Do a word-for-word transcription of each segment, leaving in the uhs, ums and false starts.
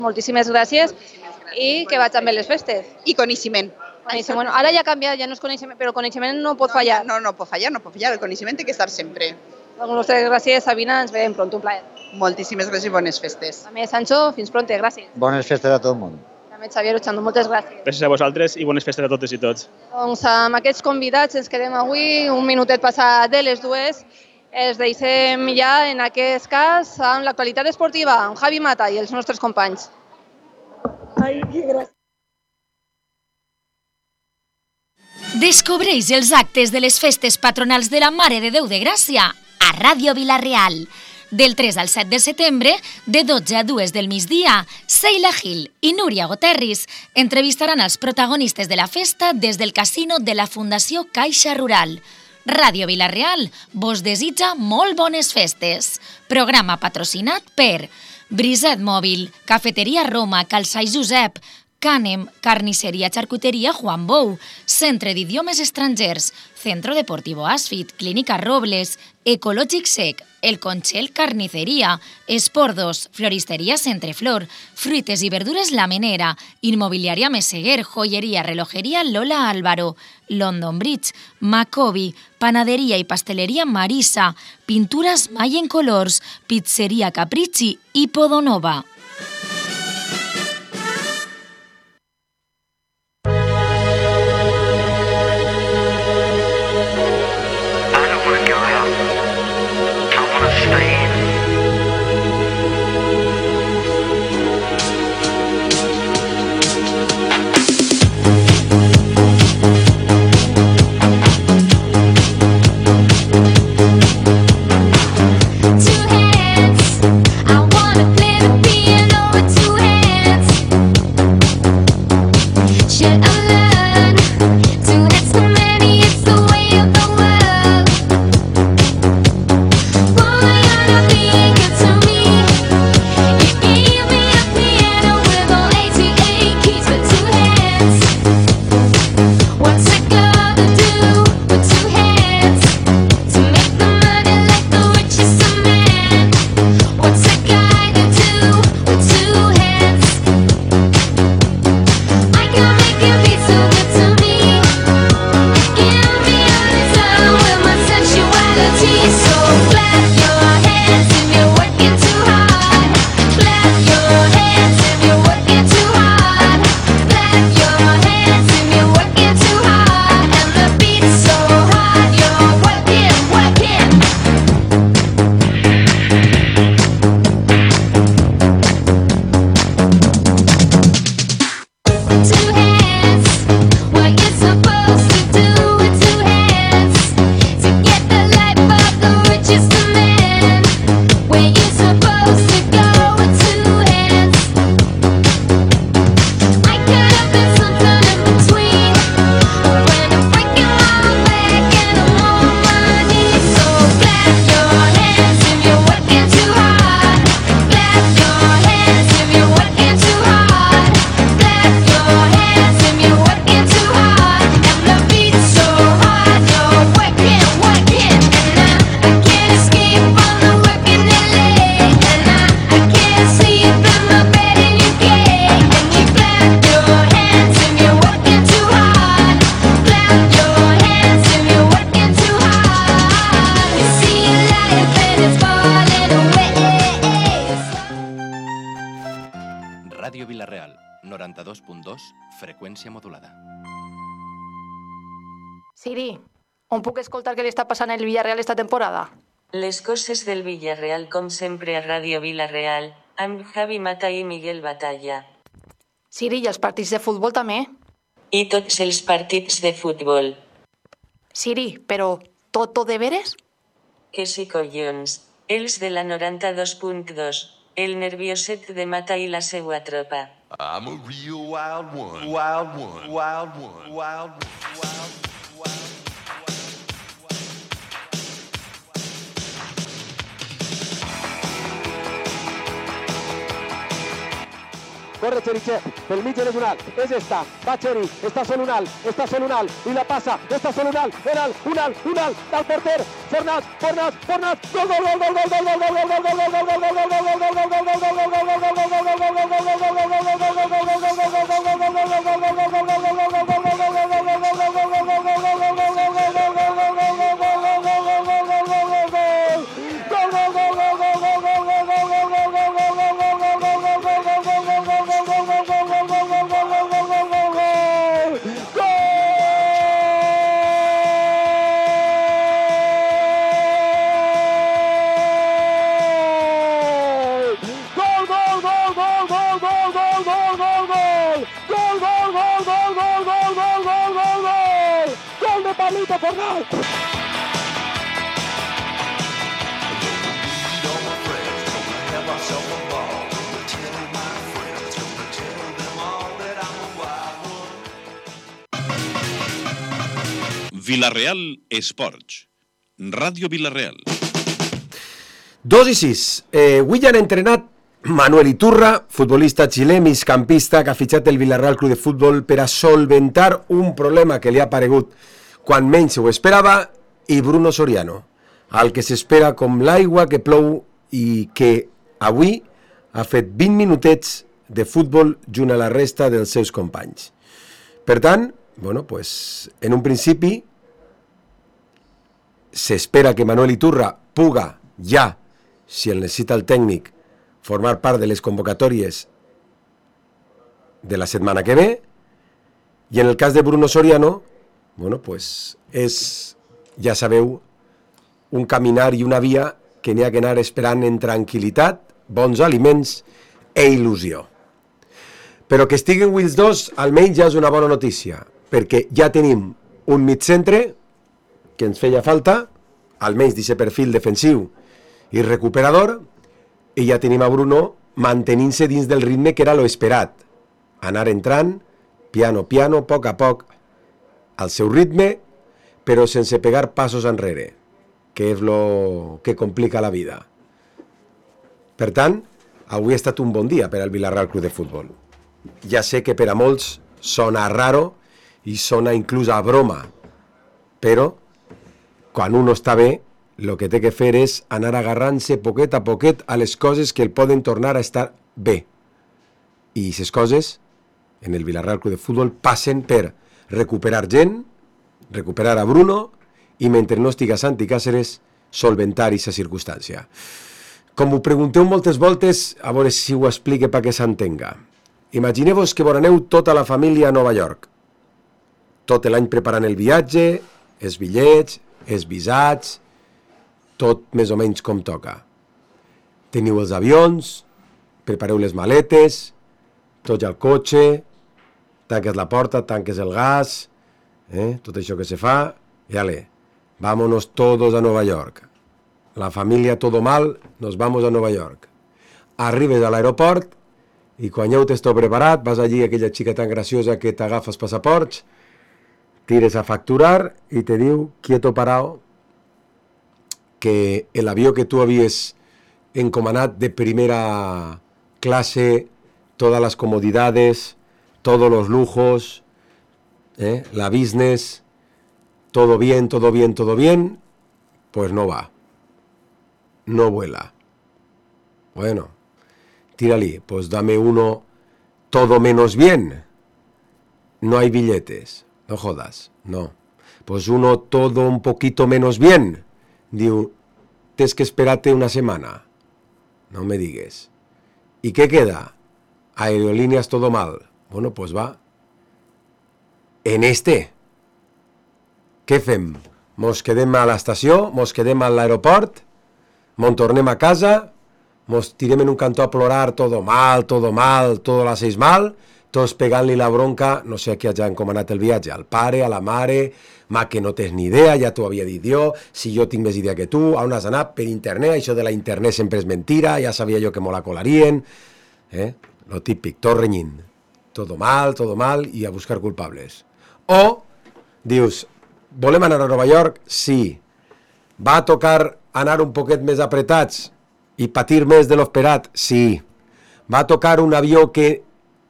Moltíssimes gràcies i que vaig amb les festes. I coneixement. Coneixement. Bueno, ara ja ha canviat, ja no és coneixement, però coneixement no pot fallar. No, no pot fallar, no pot fallar. El coneixement té que estar sempre. Doncs moltes gràcies, Sabina, ens veiem pront, un plaer. Moltíssimes gràcies i bones festes. A més, Sancho, fins pronte, gràcies. Bones festes a tot el món. A més, Xavier Ochando, moltes gràcies. Gràcies a vosaltres i bones festes a totes i tots. Doncs amb aquests convidats ens quedem avui, un minutet passat de les dues. Els deixem ja, en aquest cas, amb l'actualitat esportiva, amb Javi Mata i els nostres companys. Ai, que gràcies. Descobreix els actes de les festes patronals de la Mare de Déu de Gràcia a Ràdio Vila-real. Del tres al set de setembre, de dotze a dues del migdia, Seila Gil i Núria Goterris entrevistaran els protagonistes de la festa des del casino de la Fundació Caixa Rural. Ràdio Vila-real vos desitja molt bones festes. Programa patrocinat per Briset Mòbil, Cafeteria Roma, Calçai Josep, Cànem, Carnisseria Charcuteria Juan Bou, Centre d'Idiomes Estrangers, Centro Deportivo Asfit, Clínica Robles, Ecològic Sec, El Conchel Carniceria, Espordos, Floristeria Centreflor, Fruites i Verdures La Menera, Inmobiliària Meseguer, Joyeria Relojeria Lola Álvaro, London Bridge, Macobi, Panaderia i Pasteleria Marisa, Pintures Mayen Colors, Pizzeria Capricci i Podonova. noranta-dos punt dos, freqüència modulada. Siri, on puc escoltar què li està passant al Villarreal esta temporada? Les coses del Villarreal com sempre a Ràdio Vila-real, amb Javi Mata i Miguel Batalla. Siri, i els partits de futbol també? I tots els partits de futbol. Siri, però tot de veres? Que sí, collons. Els de la noranta-dos punt dos. El nervioset de Mata i la seua tropa. I'm a real wild one, wild one, wild one, wild one, wild one. corre Cherichev, pel mig és un alt, és esta, va Cheri, està sol un alt, està sol un alt, i la passa, està sol un alt, un alt, un alt, un alt, del porter, Fornàs, Fornàs, Fornàs, gol, gol, gol, gol, gol, gol, gol, gol, gol, gol, gol, gol, gol, Vilareal Esports. Ràdio Vilareal. Dos i sis. Eh, avui ja han entrenat Manuel Iturra, futbolista xilè, migcampista, que ha fitxat el Vilareal Club de Futbol per a solventar un problema que li ha aparegut quan menys ho esperava, i Bruno Soriano, el que s'espera com l'aigua que plou i que avui ha fet vint minutets de futbol junt a la resta dels seus companys. Per tant, bueno, pues, en un principi s'espera que Manuel Iturra puga ja, si el necessita el tècnic, formar part de les convocatòries de la setmana que ve, i en el cas de Bruno Soriano, bueno, pues, és, ja sabeu, un caminar i una via que n'hi ha que anar esperant en tranquil·litat, bons aliments e il·lusió. Però que estiguen els dos, almenys ja és una bona notícia, perquè ja tenim un migcentre que ens feia falta, almenys d'aquest perfil defensiu i recuperador, i ja tenim a Bruno mantenint-se dins del ritme que era lo esperat, anar entrant, piano, piano, a poc a poc, al seu ritme, però sense pegar passos enrere, que és lo que complica la vida. Per tant, avui ha estat un bon dia per al Vilareal Club de Futbol. Ja sé que per a molts sona raro i sona inclús a broma, però quan uno està bé, el que té que fer és anar agarrant-se poquet a poquet a les coses que el poden tornar a estar bé. I aquestes coses, en el Vilareal Club de Futbol, passen per recuperar gent, recuperar a Bruno, i mentre no estiga Santi Càceres, solventar aquesta circumstància. Com ho pregunteu moltes voltes, a veure si ho explique perquè s'entenga. Imagineu-vos que vos aneu tota la família a Nova York. Tot l'any preparant el viatge, els bitllets, els visats, tot més o menys com toca. Teniu els avions, prepareu les maletes, tots al cotxe, tanques la porta, tanques el gas, eh? Tot això que se fa, i ale, vámonos todos a Nova York. La família todo mal, nos vamos a Nova York. Arribes a l'aeroport, i quan ja ho tens tot preparat, vas allí, aquella xica tan graciosa que t'agafes passaports, tires a facturar i te diu, quieto parao, que l'avió que tu havies encomanat de primera clase, todas las comodidades, todos los lujos, ¿eh? La business, todo bien, todo bien, todo bien, pues no va, no vuela. Bueno, tírale, pues dame uno todo menos bien, no hay billetes. No jodas, no. Pues uno todo un poquito menos bien. Diu, tens que esperarte una semana. No me digues. ¿Y qué queda? Aerolíneas todo mal. Bueno, pues va. En este. Què fem? Mos quedem a l'estació? Mos quedem a l'aeroport? Mos tornem a casa? Mos tirem en un cantó a plorar todo mal, todo mal, todo l'hacéis mal? Tots pegant-li la bronca, no sé a qui hagi encomanat el viatge, al pare, a la mare, ma que no tens ni idea, ja t'ho havia dit jo, si jo tinc més idea que tu, on has anat? Per internet, això de la internet sempre és mentira, ja sabia jo que me la colarien, eh? Lo típic, tot renyint, todo mal, todo mal, i a buscar culpables. O, dius, volem anar a Nova York? Sí. Va tocar anar un poquet més apretats i patir més de l'esperat? Sí. Va tocar un avió que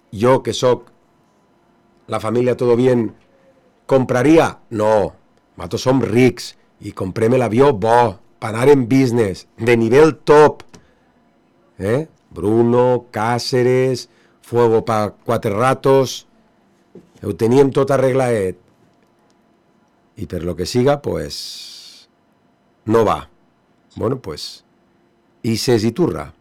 jo que sóc la família todo bien, compraria? No, nosaltres som rics i comprem l'avió bo, per anar en business, de nivell top. Eh? Bruno, Cáceres, Fuego pa quatre ratos, ho teníem tot arreglaet. I per lo que siga, pues, no va. Bueno, pues, Ises i Turra.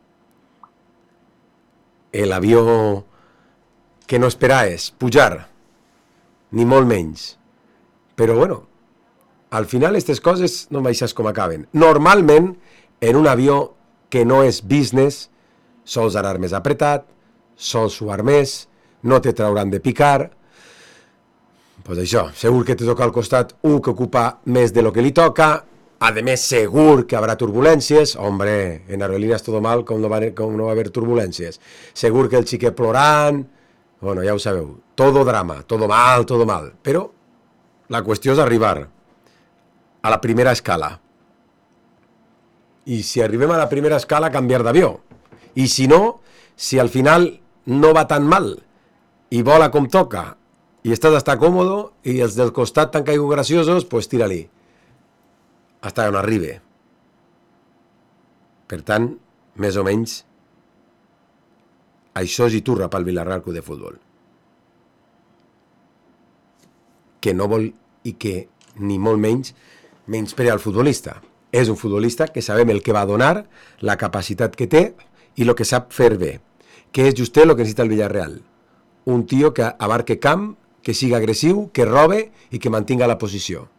El avió que no esperaves pujar, ni molt menys. Però bueno, al final aquestes coses no veuràs com acaben. Normalment, en un avió que no és business, sols anar més apretat, sols suar més, no te trauran de picar. Pues això, segur que te toca al costat un que ocupa més de lo que li toca, a més segur que habrá turbulències. Hombre, en aerolíneas todo mal, com no va, com no va haver turbulències. Segur que el xiquet plorant, bueno, ja ho sabeu, todo drama, todo mal, todo mal. Però la qüestió és arribar a la primera escala. I si arribem a la primera escala, canviar d'avió. I si no, si al final no va tan mal i vola com toca i estàs hasta còmodo i els del costat t'han caigut graciosos, pues tira-li hasta on arribi. Per tant, més o menys, això és Iturra pel Villarreal Club de Futbol. Que no vol i que ni molt menys menysprea el futbolista. És un futbolista que sabem el que va donar, la capacitat que té i el que sap fer bé. Que és just el que necessita el Villarreal. Un tio que abarque camp, que siga agressiu, que robe i que mantinga la posició.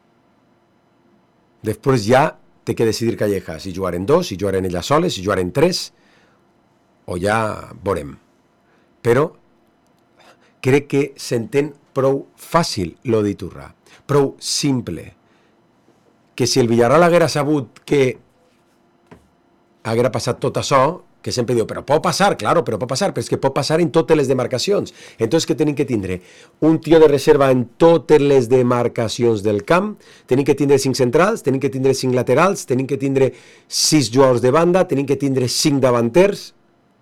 Després ja té que decidir Calleja, si jugar en dos, si jugar en ella soles, si jugar en tres, o ja veurem. Però crec que s'entén prou fàcil lo d'Iturra, prou simple, que si el Villarreal haguera sabut que haguera passat tot això, que sempre diu, però pot passar, claro, però pot passar, però és que pot passar en totes les demarcacions. Entonces, què tenim que tindre? Un tio de reserva en totes les demarcacions del camp, tenim que tindre cinc centrals, tenim que tindre cinc laterals, tenim que tindre sis jugadors de banda, tenim que tindre cinc davanters.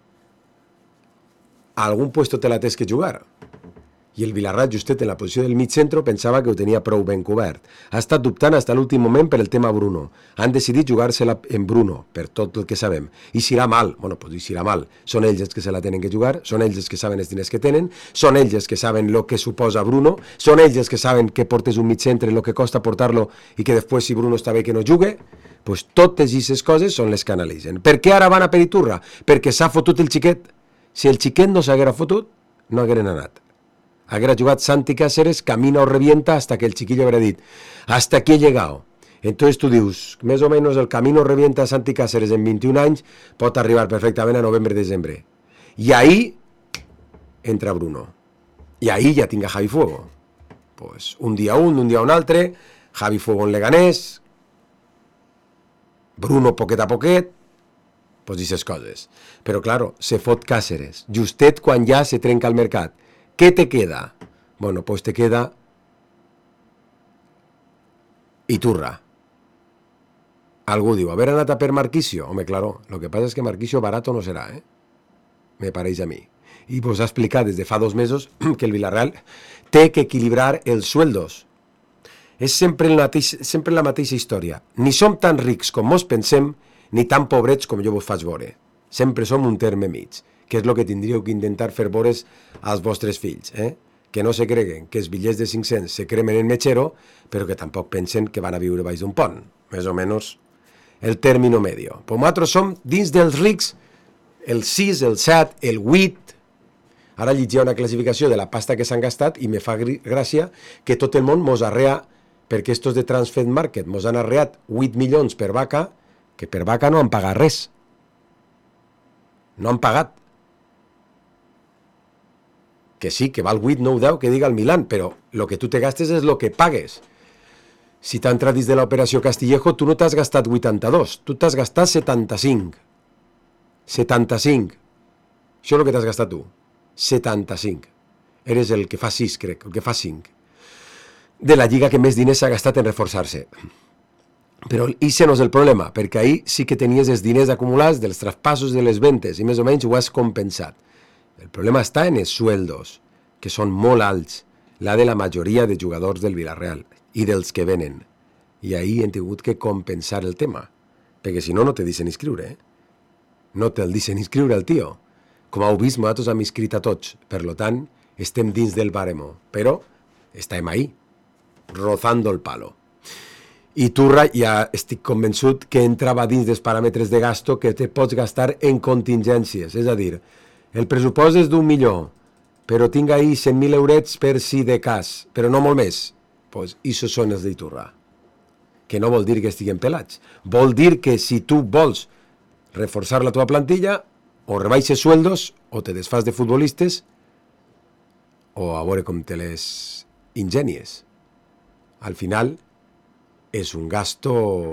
A algun puesto te la tens que jugar. I el Villarreal, justet en la posició del mig centre, pensava que ho tenia prou ben cobert. Ha estat dubtant fins a l'últim moment per el tema Bruno. Han decidit jugar-se-la en Bruno, per tot el que sabem. I si irà mal, bueno, pues si irà mal. Són ells els que se la tenen que jugar, són ells els que saben els diners que tenen, són ells els que saben el que suposa Bruno, són ells els que saben que portes un mig centre, el que costa portar-lo, i que després, si Bruno està bé, que no jugue. Pues totes aquestes coses són les que analitzen. Per què ara van a per Iturra? Perquè s'ha fotut el xiquet. Si el xiquet no s'haguera fotut, no hagueren anat. Haguera jugat Santi Cáceres, camina o revienta hasta que el chiquillo habrá dit, hasta aquí he llegado. Entonces tú dius, més o menys el camino revienta Santi Cáceres en vint-i-un anys pot arribar perfectament a novembre-desembre. I ahí entra Bruno. I ahí ja tinga Javi Fuego. Pues un dia un, un dia un altre, Javi Fuego en Leganés, Bruno poquet a poquet, pues dices coses. Però claro, se fot Cáceres, justet quan ja se trenca el mercat. ¿Qué te queda? Bueno, pues te queda Iturra. Algú diu, haver anat a per Marquisio. Home, claro, lo que pasa es que Marquisio barato no será, ¿eh? Me pareix a mi. I vos ha explicat des de fa dos mesos que el Villarreal té que equilibrar els sueldos. És sempre, el mateix, sempre la mateixa història. Ni som tan rics com mos pensem, ni tan pobrets com jo vos faig veure. Sempre som un terme mig, que és el que tindríeu que intentar fer veure als vostres fills, eh? Que no se creguen que els bitllets de cinc-cents se cremen en mechero, però que tampoc pensen que van a viure baix d'un pont, més o menys el término medio. Pues nosaltres som dins dels rics el sis, el set, el vuit. Ara llegia una classificació de la pasta que s'han gastat i me fa gràcia que tot el món mos arrea, perquè estos de Transfer Market mos han arreat vuit milions per vaca, que per vaca no han pagat res. No han pagat. Que sí, que val vuit, nou, deu, que diga el Milan, però el que tu te gastes és el que pagues. Si t'ha entrat dins de l'operació Castillejo, tu no t'has gastat vuitanta-dos, tu t'has gastat setanta-cinc. setanta-cinc. Això és el que t'has gastat tu. setanta-cinc. Eres el que fa sis, crec, el que fa cinc. De la lliga que més diners s'ha gastat en reforçar-se. Però això no és el problema, perquè ahir sí que tenies els diners acumulats dels traspassos de les ventes i més o menys ho has compensat. El problema està en els sueldos, que són molt alts, la de la majoria de jugadors del Villarreal i dels que venen. I ahir hem tingut que compensar el tema, perquè si no, no te deixen inscriure. Eh? No te'l deixen inscriure el tio. Com heu vist, nosaltres hem inscrit a tots. Per tant, estem dins del baremo, però estem ahí, rozando el palo. I Turra ja estic convençut que entrava dins dels paràmetres de gasto que te pots gastar en contingències. És a dir, el pressupost és d'un milió, però tinc ahí cent mil eurets per si de cas, però no molt més. Doncs això són els d'Iturra. Que no vol dir que estiguin pelats. Vol dir que si tu vols reforçar la teva plantilla, o rebaixes sueldos, o te desfas de futbolistes, o a veure com te les ingenies. Al final, és un gasto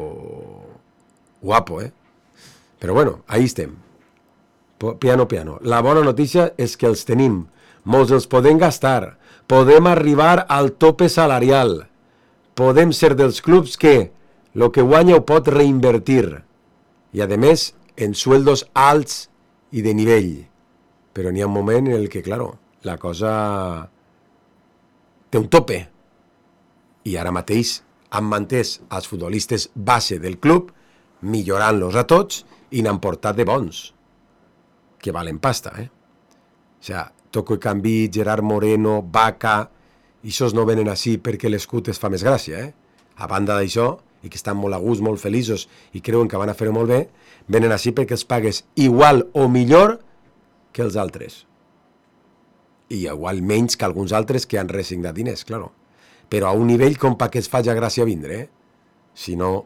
guapo, eh? Però bueno, ahí estem. Piano, piano. La bona notícia és que els tenim. Molts els podem gastar. Podem arribar al tope salarial. Podem ser dels clubs que el que guanya ho pot reinvertir. I, a més, en sueldos alts i de nivell. Però n'hi ha un moment en el que, claro, la cosa té un tope. I ara mateix han mantès els futbolistes base del club, millorant-los a tots, i n'han portat de bons, que valen pasta, eh? O sigui, Toco i Canvi, Gerard Moreno, Vaca, i això no venen així perquè l'escut es fa més gràcia, eh? A banda d'això, i que estan molt a gust, molt feliços, i creuen que van a fer-ho molt bé, venen així perquè els pagues igual o millor que els altres. I igual menys que alguns altres que han resignat diners, claro. Però a un nivell com perquè es faci gràcia vindre, eh? Si no,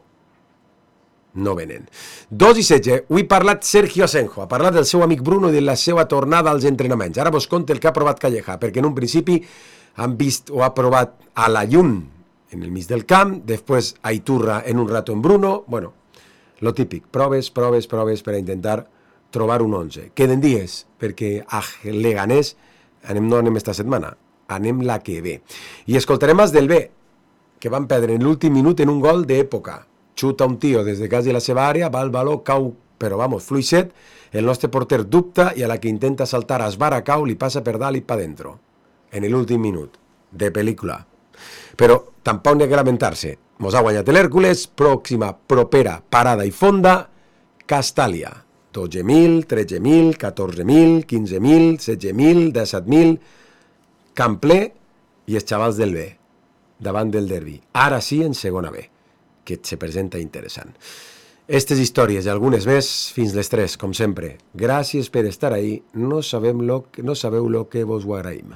no venen. Dos i setze, avui ha parlat Sergio Asenjo, ha parlat del seu amic Bruno i de la seva tornada als entrenaments. Ara vos conto el que ha provat Calleja, perquè en un principi han vist o ha provat a la Llum en el mig del camp, després a Iturra en un rato en Bruno, bueno, lo típic, proves, proves, proves per a intentar trobar un onze. Queden dies, perquè a Leganés anem, no anem esta setmana, anem la que ve. I escoltarem els del B, que van perdre en l'últim minut en un gol d'època. Xuta un tio des de quasi la seva àrea, va al baló, cau, però vamos, fluixet, el nostre porter dubta i a la que intenta saltar esbara cau, li passa per dalt i pa dentro. En l'últim minut, de pel·lícula. Però tampoc n'hi ha que lamentar-se. Mos ha guanyat l'Hèrcules, pròxima, propera, parada i fonda, Castàlia. dotze mil, tretze mil, catorze mil, quinze mil, setze mil, disset mil... Camp ple i els xavals del B, davant del derbi. Ara sí, en segona B, que se presenta interessant. Estes històries i algunes més, fins les tres, com sempre. Gràcies per estar ahí. No sabem lo que, no sabeu lo que vos ho agraïm.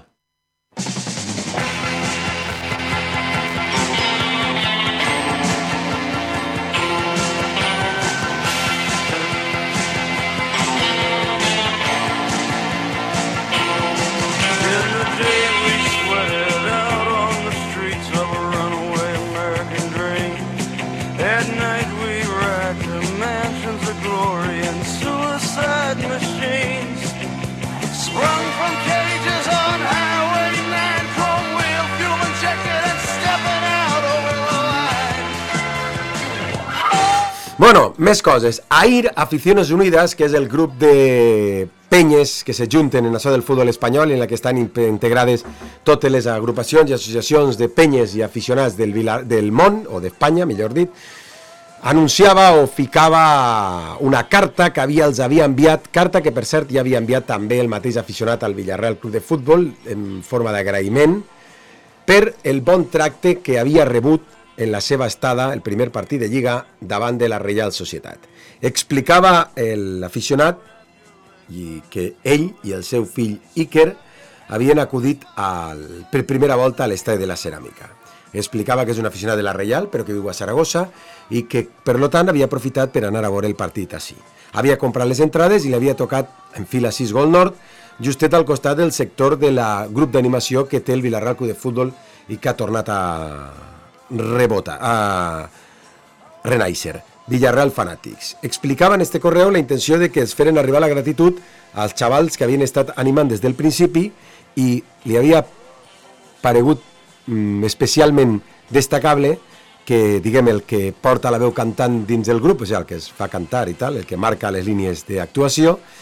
Bueno, més coses. Ahir, Aficiones Unidas, que és el grup de penyes que se junten en això del futbol espanyol, en la que estan integrades totes les agrupacions i associacions de penyes i aficionats del, del món, o d'Espanya, millor dit, anunciava o ficava una carta que havia, els havia enviat, carta que per cert ja havia enviat també el mateix aficionat al Villarreal Club de Futbol, en forma d'agraïment, per el bon tracte que havia rebut en la seva estada, el primer partit de Lliga, davant de la Reial Societat. Explicava l'aficionat i que ell i el seu fill Iker havien acudit al, per primera volta a l'estadi de la Ceràmica. Explicava que és un aficionat de la Reial, però que viu a Saragossa, i que, per tant, havia aprofitat per anar a veure el partit així. Havia comprat les entrades i li havia tocat en fila sis Gol Nord, justet al costat del sector de la grup d'animació que té el Villarreal Club de Futbol i que ha tornat a rebota, a renaixer. Villarreal Fanàtics. Explicava en este correu la intenció de que es feren arribar la gratitud als xavals que havien estat animant des del principi i li havia paregut mm, especialment destacable que, diguem, el que porta la veu cantant dins del grup, o sigui, el que es fa cantar i tal, el que marca les línies d'actuació,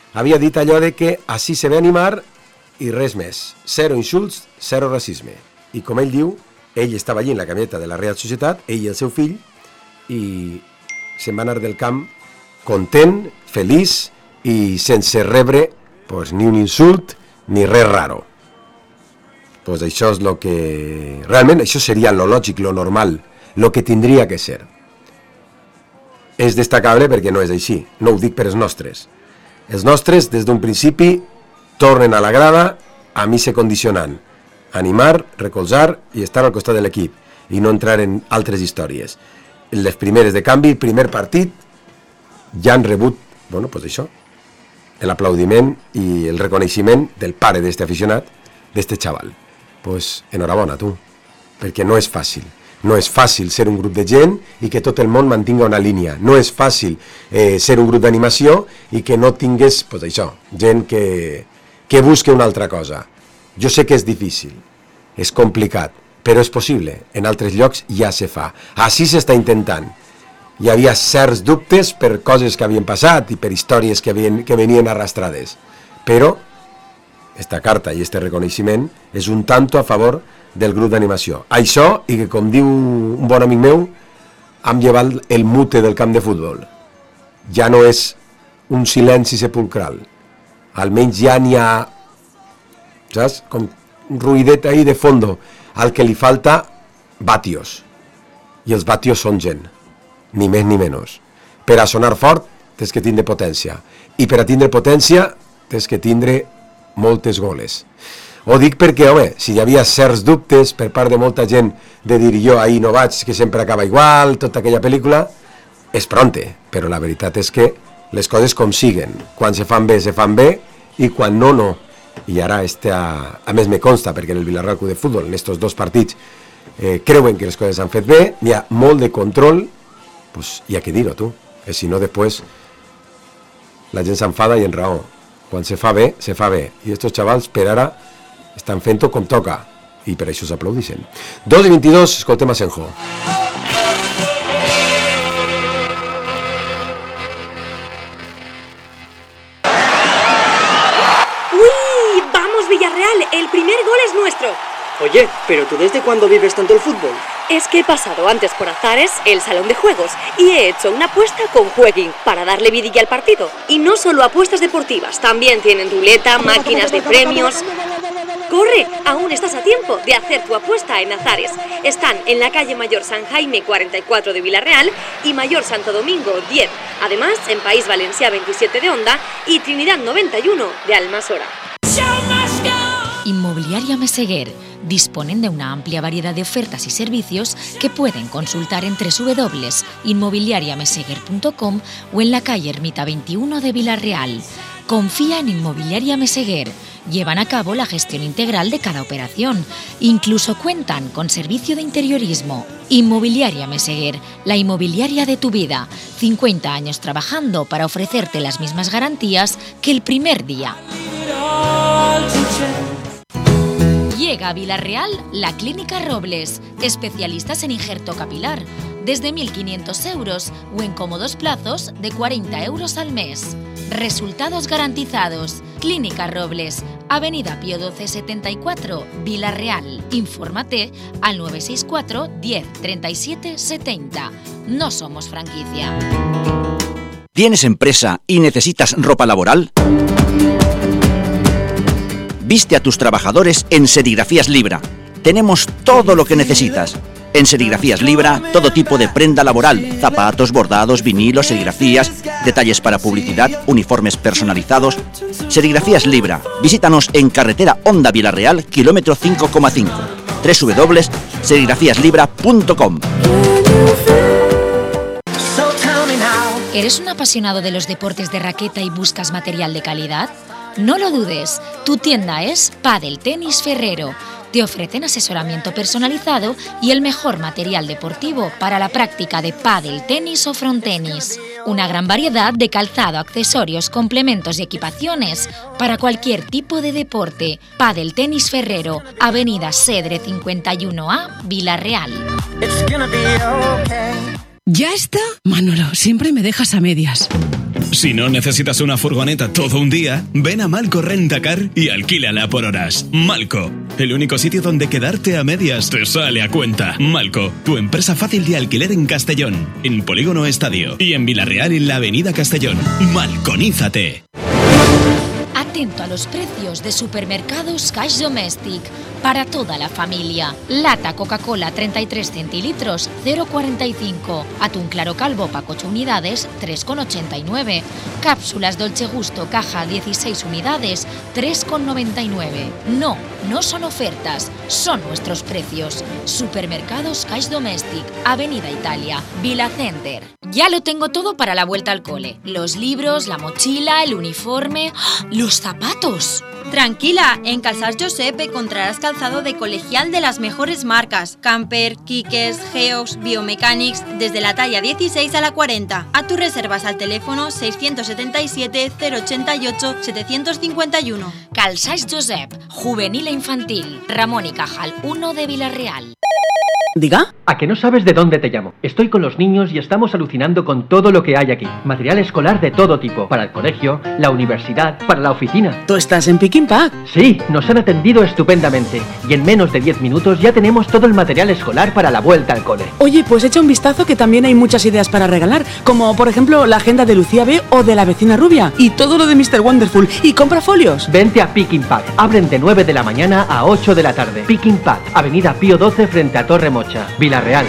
havia dit allò de que així se ve animar i res més. Zero insults, zero racisme. I com ell diu, ell estava allí en la camioneta de la Real Societat, ell i el seu fill, i se'n va anar del camp content, feliç i sense rebre pues, ni un insult ni res raro. Pues això és lo que... Realment això seria lo lògic, lo normal, lo que tindria que ser. És destacable perquè no és així, no ho dic per els nostres. Els nostres, des d'un principi, tornen a la grada a mi-se condicionant, animar, recolzar i estar al costat de l'equip, i no entrar en altres històries. Les primeres de canvi, el primer partit, ja han rebut, bueno, pues això, l'aplaudiment i el reconeixement del pare d'este aficionat, d'este xaval. Pues enhorabona, tu, perquè no és fàcil. No és fàcil ser un grup de gent i que tot el món mantinga una línia. No és fàcil eh, ser un grup d'animació i que no tingués, pues això, gent que, que busque una altra cosa. Jo sé que és difícil, és complicat, però és possible. En altres llocs ja se fa. Així s'està intentant. Hi havia certs dubtes per coses que havien passat i per històries que, havien, que venien arrastrades. Però esta carta i este reconeixement és un tanto a favor del grup d'animació. Això, i que com diu un bon amic meu, hem llevat el mute del camp de futbol. Ja no és un silenci sepulcral. Almenys ja n'hi ha, saps? Com un ruidet ahí de fondo, al que li falta vatios. I els vatios són gent, ni més ni menys. Per a sonar fort, tens que tindre potència. I per a tindre potència, tens que tindre moltes goles. Ho dic perquè, home, si hi havia certs dubtes per part de molta gent de dir jo ahir no vaig, que sempre acaba igual, tota aquella pel·lícula, és pronte, però la veritat és que les coses com siguen. Quan se fan bé, se fan bé, i quan no, no. I ara, este, a, a més me consta, perquè en el Villarreal Club de Futbol, en estos dos partits, eh, creuen que les coses s'han fet bé, hi ha molt de control, pues hi ha que dir-ho, tu, que si no, després la gent s'enfada i en raó. Quan se fa bé, se fa bé. I estos xavals, per ara, estan fent-ho com toca, i per això s'aplaudixen. dos i vint-i-dos, escoltem a Senjo. ¡Uy! ¡Vamos, Villarreal! El primer gol es nuestro. Oye, ¿pero tú desde cuándo vives tanto el fútbol? Es que he pasado antes por Azares, el salón de juegos, y he hecho una apuesta con Jueguin para darle vidilla al partido. Y no solo apuestas deportivas, también tienen ruleta, máquinas de premios... ¡Corre! Aún estás a tiempo de hacer tu apuesta en Azares. Están en la calle Mayor San Jaime cuarenta y cuatro de Villarreal y Mayor Santo Domingo diez. Además, en País Valencià veintisiete de Onda y Trinidad noventa y uno de Almasora. Inmobiliaria Meseguer. Disponen de una amplia variedad de ofertas y servicios que pueden consultar en doble u doble u doble u punto inmobiliaria meseguer punto com o en la calle Ermita veintiuno de Villarreal. Confía en Inmobiliaria Meseguer. Llevan a cabo la gestión integral de cada operación. Incluso cuentan con servicio de interiorismo. Inmobiliaria Meseguer, la inmobiliaria de tu vida. cincuenta años trabajando para ofrecerte las mismas garantías que el primer día. Llega a Villarreal la Clínica Robles, especialistas en injerto capilar, desde mil quinientos euros o en cómodos plazos de cuarenta euros al mes. Resultados garantizados. Clínica Robles, Avenida Pío doce setenta y cuatro, Villarreal. Infórmate al nueve seis cuatro diez treinta y siete setenta. No somos franquicia. ¿Tienes empresa y necesitas ropa laboral? Viste a tus trabajadores en Serigrafías Libra. Tenemos todo lo que necesitas. En Serigrafías Libra, todo tipo de prenda laboral, zapatos, bordados, vinilos, serigrafías, detalles para publicidad, uniformes personalizados. Serigrafías Libra. Visítanos en carretera Onda Villarreal, kilómetro cinco coma cinco. doble u doble u doble u punto serigrafías libra punto com. ¿Eres un apasionado de los deportes de raqueta y buscas material de calidad? No lo dudes, tu tienda es Padel Tenis Ferrero. Te ofrecen asesoramiento personalizado y el mejor material deportivo para la práctica de pádel, tenis o frontenis. Una gran variedad de calzado, accesorios, complementos y equipaciones para cualquier tipo de deporte. Padel Tenis Ferrero, Avenida Cedre cincuenta y uno A, Villarreal. ¿Ya está? Manolo, siempre me dejas a medias. Si no necesitas una furgoneta todo un día, ven a Malco Rentacar y alquílala por horas. Malco, el único sitio donde quedarte a medias te sale a cuenta. Malco, tu empresa fácil de alquiler en Castellón, en Polígono Estadio y en Villarreal en la Avenida Castellón. Malconízate. Atento a los precios de Supermercados Cash Domestic para toda la familia. Lata Coca-Cola treinta y tres centilitros, cero coma cuarenta y cinco. Atún Claro Calvo pack ocho unidades, tres coma ochenta y nueve. Cápsulas Dolce Gusto caja dieciséis unidades, tres coma noventa y nueve. No, no son ofertas, son nuestros precios. Supermercados Cash Domestic, Avenida Italia, Vila Center. Ya lo tengo todo para la vuelta al cole. Los libros, la mochila, el uniforme, los zapatos. Tranquila, en Calçats Josep encontrarás calzado de colegial de las mejores marcas. Camper, Kikes, Geox, Biomechanics, desde la talla dieciséis a la cuarenta. A tus reservas al teléfono seiscientos setenta y siete, cero ochenta y ocho, setecientos cincuenta y uno. Calçats Josep, juvenil e infantil. Ramón y Cajal uno de Villarreal. ¿Diga? ¿A que no sabes de dónde te llamo? Estoy con los niños y estamos alucinando con todo lo que hay aquí. Material escolar de todo tipo, para el colegio, la universidad, para la oficina. ¿Tú estás en Pick and Pack? Sí, nos han atendido estupendamente. Y en menos de diez minutos ya tenemos todo el material escolar para la vuelta al cole. Oye, pues echa un vistazo que también hay muchas ideas para regalar, como por ejemplo la agenda de Lucía B o de la vecina rubia, y todo lo de mister Wonderful, y compra folios. Vente a Pick and Pack. Abren de nueve de la mañana a ocho de la tarde. Pick and Pack, Avenida Pío doce frente a Torre Mocha, Villarreal.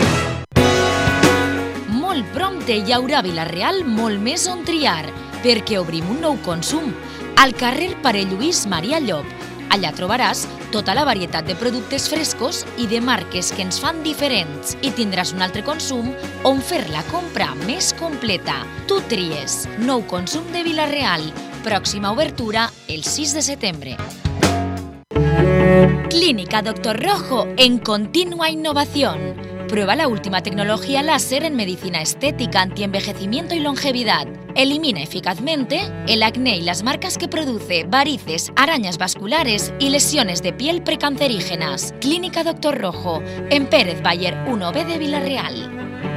Molt prompte hi haurà a Villarreal molt més on triar, perquè obrim un nou consum, al carrer Pare Lluís Maria Llop. Allà trobaràs tota la varietat de productes frescos i de marques que ens fan diferents i tindràs un altre consum on fer la compra més completa. Tu tries. Nou consum de Villarreal. Pròxima obertura el sis de setembre. Clínica Doctor Rojo en continua innovación. Prueba la última tecnología láser en medicina estética, antienvejecimiento y longevidad. Elimina eficazmente el acné y las marcas que produce, varices, arañas vasculares y lesiones de piel precancerígenas. Clínica Doctor Rojo, en Pérez Bayer uno B de Villarreal.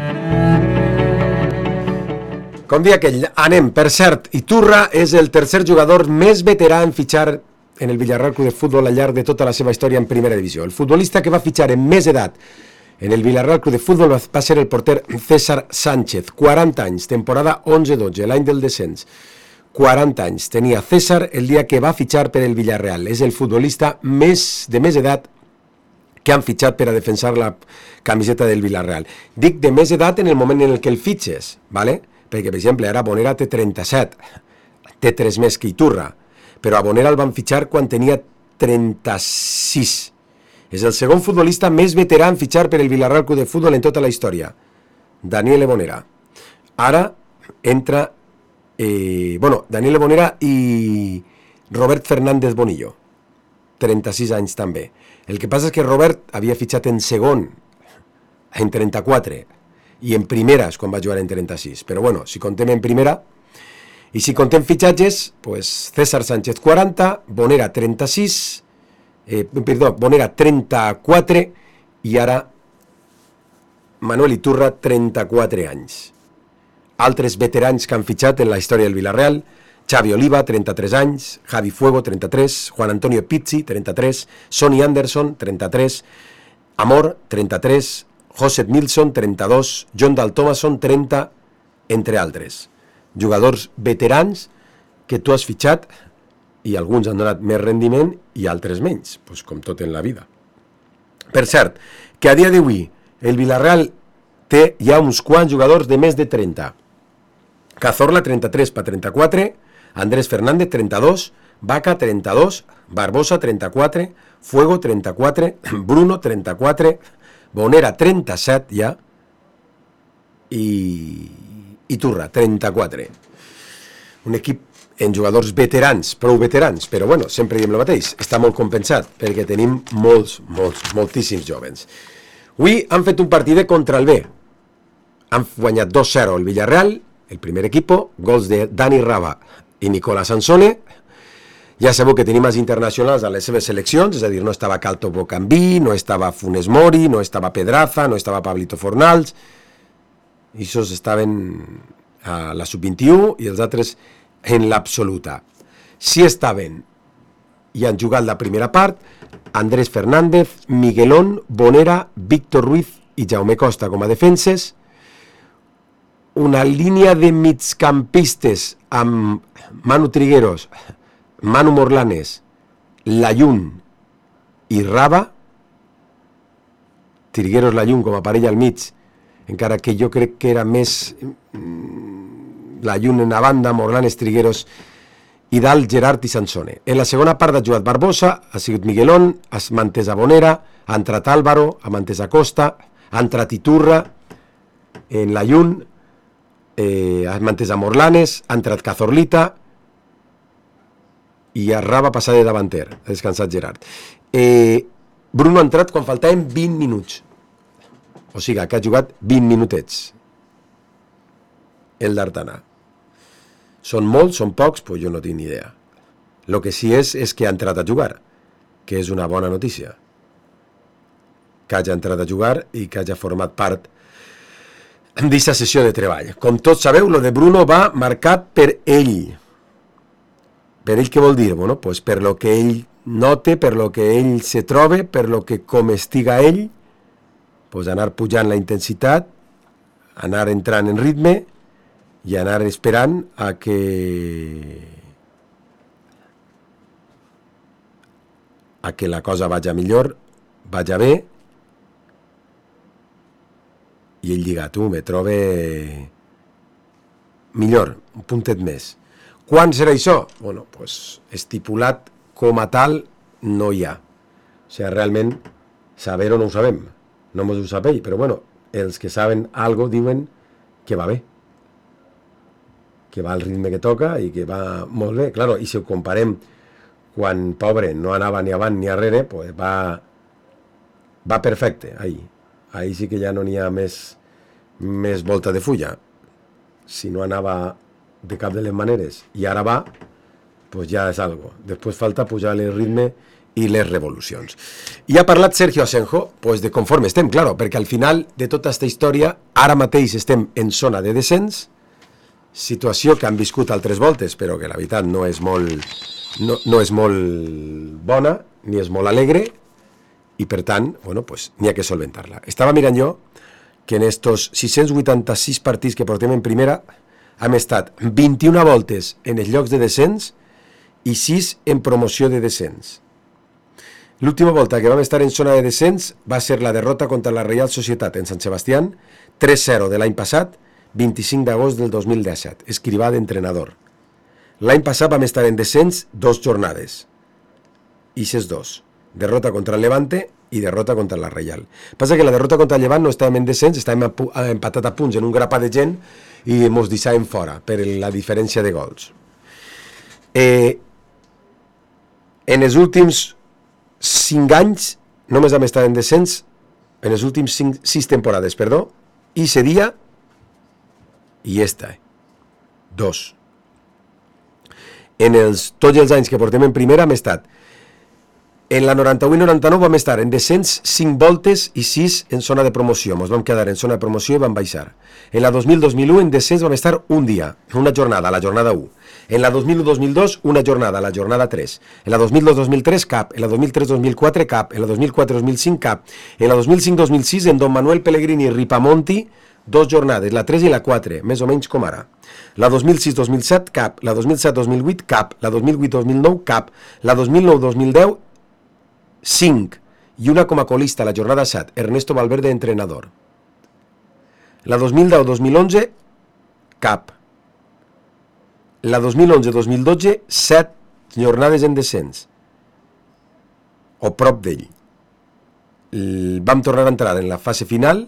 Com dia aquell, anem. Per cert, Iturra és el tercer jugador més veterà en fitxar en el Villarreal Club de Futbol al llarg de tota la seva història en primera divisió. El futbolista que va fitxar en més edat en el Villarreal Club de Futbol va ser el porter César Sánchez, quaranta anys, temporada onze dotze, l'any del descens. quaranta anys tenia César el dia que va fitxar per el Villarreal. És el futbolista més de més edat que han fitxat per a defensar la camiseta del Villarreal. Dic de més edat en el moment en el que el fitxes, ¿vale? Perquè, per exemple, ara Bonera té trenta-set, té tres més que Iturra, però a Bonera el van fitxar quan tenia trenta-sis. És el segon futbolista més veterà en fitxar per el Villarreal Club de Futbol en tota la història. Daniele Bonera. Ara entra... Eh, bueno, Daniele Bonera i Robert Fernández Bonillo. trenta-sis anys també. El que passa és que Robert havia fitxat en segon, en trenta-quatre, i en primera és quan va jugar en trenta-sis. Però bueno, si contem en primera... I si contem fitxatges, pues César Sánchez quaranta, Bonera trenta-sis... Eh, perdó, Bonera trenta-quatre i ara Manuel Iturra trenta-quatre anys. Altres veterans que han fitxat en la història del Villarreal: Xavi Oliva, trenta-tres anys, Javi Fuego, trenta-tres, Juan Antonio Pizzi, trenta-tres, Sonny Anderson, trenta-tres, Amor, trenta-tres, Josep Milson, trenta-dos, John Dal Thomason, trenta, entre altres. Jugadors veterans que tu has fitxat i alguns han donat més rendiment i altres menys, doncs com tot en la vida. Per cert, que a dia d'avui el Villarreal té ja uns quants jugadors de més de trenta. Cazorla, trenta-tres per trenta-quatre, Andrés Fernández, trenta-dos, Vaca, trenta-dos, Barbosa, trenta-quatre, Fuego, trenta-quatre, Bruno, trenta-quatre, Bonera, trenta-set ja, i Iturra, trenta-quatre. Un equip en jugadors veterans, prou veterans, però bueno, sempre diem el mateix, està molt compensat, perquè tenim molts, molts, moltíssims jovens. Avui han fet un partit contra el B. Han guanyat dos zero el Villarreal, el primer equipo, gols de Dani Raba i Nicola Sansone. Ja sabeu que tenim els internacionals a les seves seleccions, és a dir, no estava Calto Bocambí, no estava Funes Mori, no estava Pedraza, no estava Pablito Fornals, i aquests estaven a la sub vint-i-u i els altres en l'absoluta. Si estaven i han jugat la primera part Andrés Fernández, Miguelón, Bonera, Víctor Ruiz i Jaume Costa com a defenses, una línia de migcampistes amb Manu Trigueros, Manu Morlanes, Layún i Raba, Trigueros Layún com a parella al mig, encara que jo crec que era més Layún en la banda, Morlanes, Trigueros i dalt Gerard i Sansone. En la segona part ha jugat Barbosa, ha sigut Miguelón, ha mantès a Bonera, ha entrat Álvaro, ha mantès a Costa, ha entrat Iturra, en Layún, eh, ha mantès a Morlanes, ha entrat Cazorlita i a Raba passar de davanter, ha descansat Gerard. Eh, Bruno ha entrat quan faltaven vint minuts, o sigui que ha jugat vint minutets el d'Artana. Són molts, són pocs, pues jo no tinc ni idea. El que sí és és que ha entrat a jugar, que és una bona notícia. Que hagi entrat a jugar i que hagi format part d'aquesta sessió de treball. Com tots sabeu, lo de Bruno va marcat per ell. Per ell què vol dir? Bueno, pues per lo que ell note, per lo que ell se trobe, per lo que com estiga ell, pues anar pujant la intensitat, anar entrant en ritme i anar esperant a que a que la cosa vaja millor, vaja bé, i ell diga, tu, me trobe millor, un puntet més. Quan serà això? Bueno, pues estipulat com a tal no hi ha. O sigui, realment, saber-ho no ho sabem, no mos ho sap ell, però bueno, els que saben algo diuen que va bé, que va al ritme que toca i que va molt bé. Claro, i si ho comparem quan, pobre, no anava ni avant ni arrere, pues va, va perfecte, ahí. Ahí sí que ja no n'hi ha més, més volta de fulla. Si no anava de cap de les maneres i ara va, pues ja és algo. Després falta pujar el ritme i les revolucions. I ha parlat Sergio Asenjo, pues de conforme estem, claro, perquè al final de tota aquesta història, ara mateix estem en zona de descens, situació que han viscut altres voltes, però que la veritat no és molt, no, no és molt bona, ni és molt alegre, i per tant, bueno, pues, n'hi ha que solventar-la. Estava mirant jo que en estos sis-cents vuitanta-sis partits que portem en primera, hem estat vint-i-una voltes en els llocs de descens i sis en promoció de descens. L'última volta que vam estar en zona de descens va ser la derrota contra la Reial Societat en Sant Sebastián, tres zero de l'any passat, vint-i-cinc d'agost del dos mil disset, Escrivà d'entrenador. L'any passat vam estar en descens dos jornades, i ses dos, derrota contra el Levante i derrota contra la Reial. Passa que la derrota contra el Levant no estàvem en descens, estàvem empatat a punts en un grapat de gent i mos deixàvem fora per la diferència de gols. Eh, en els últims cinc anys només vam estar en descens, en els últims cinc, sis temporades, perdó, i seria i esta, dos. En els, tots els anys que portem en primera hem estat, en la noranta-u i noranta-nou vam estar en descens cinc voltes i sis en zona de promoció, ens vam quedar en zona de promoció i vam baixar. En la dos mil dos mil u en descens vam estar un dia, una jornada, la jornada u. En la dos mil u dos mil dos una jornada, la jornada tres. En la dos mil dos dos mil tres cap, en la dos mil tres dos mil quatre cap, en la dos mil quatre dos mil cinc cap, en la dos mil cinc dos mil sis en Don Manuel Pellegrini i Ripamonti, dos jornades, la tres i la quatre, més o menys com ara. La dos mil sis dos mil set cap, la dos mil set dos mil vuit cap, la dos mil vuit dos mil nou cap, la dos mil nou dos mil deu cinc, i una com a colista la jornada set, Ernesto Valverde entrenador. La dos mil deu dos mil onze cap. La dos mil onze dos mil dotze set jornades en descens, o prop d'ell. Vam tornar a entrar en la fase final,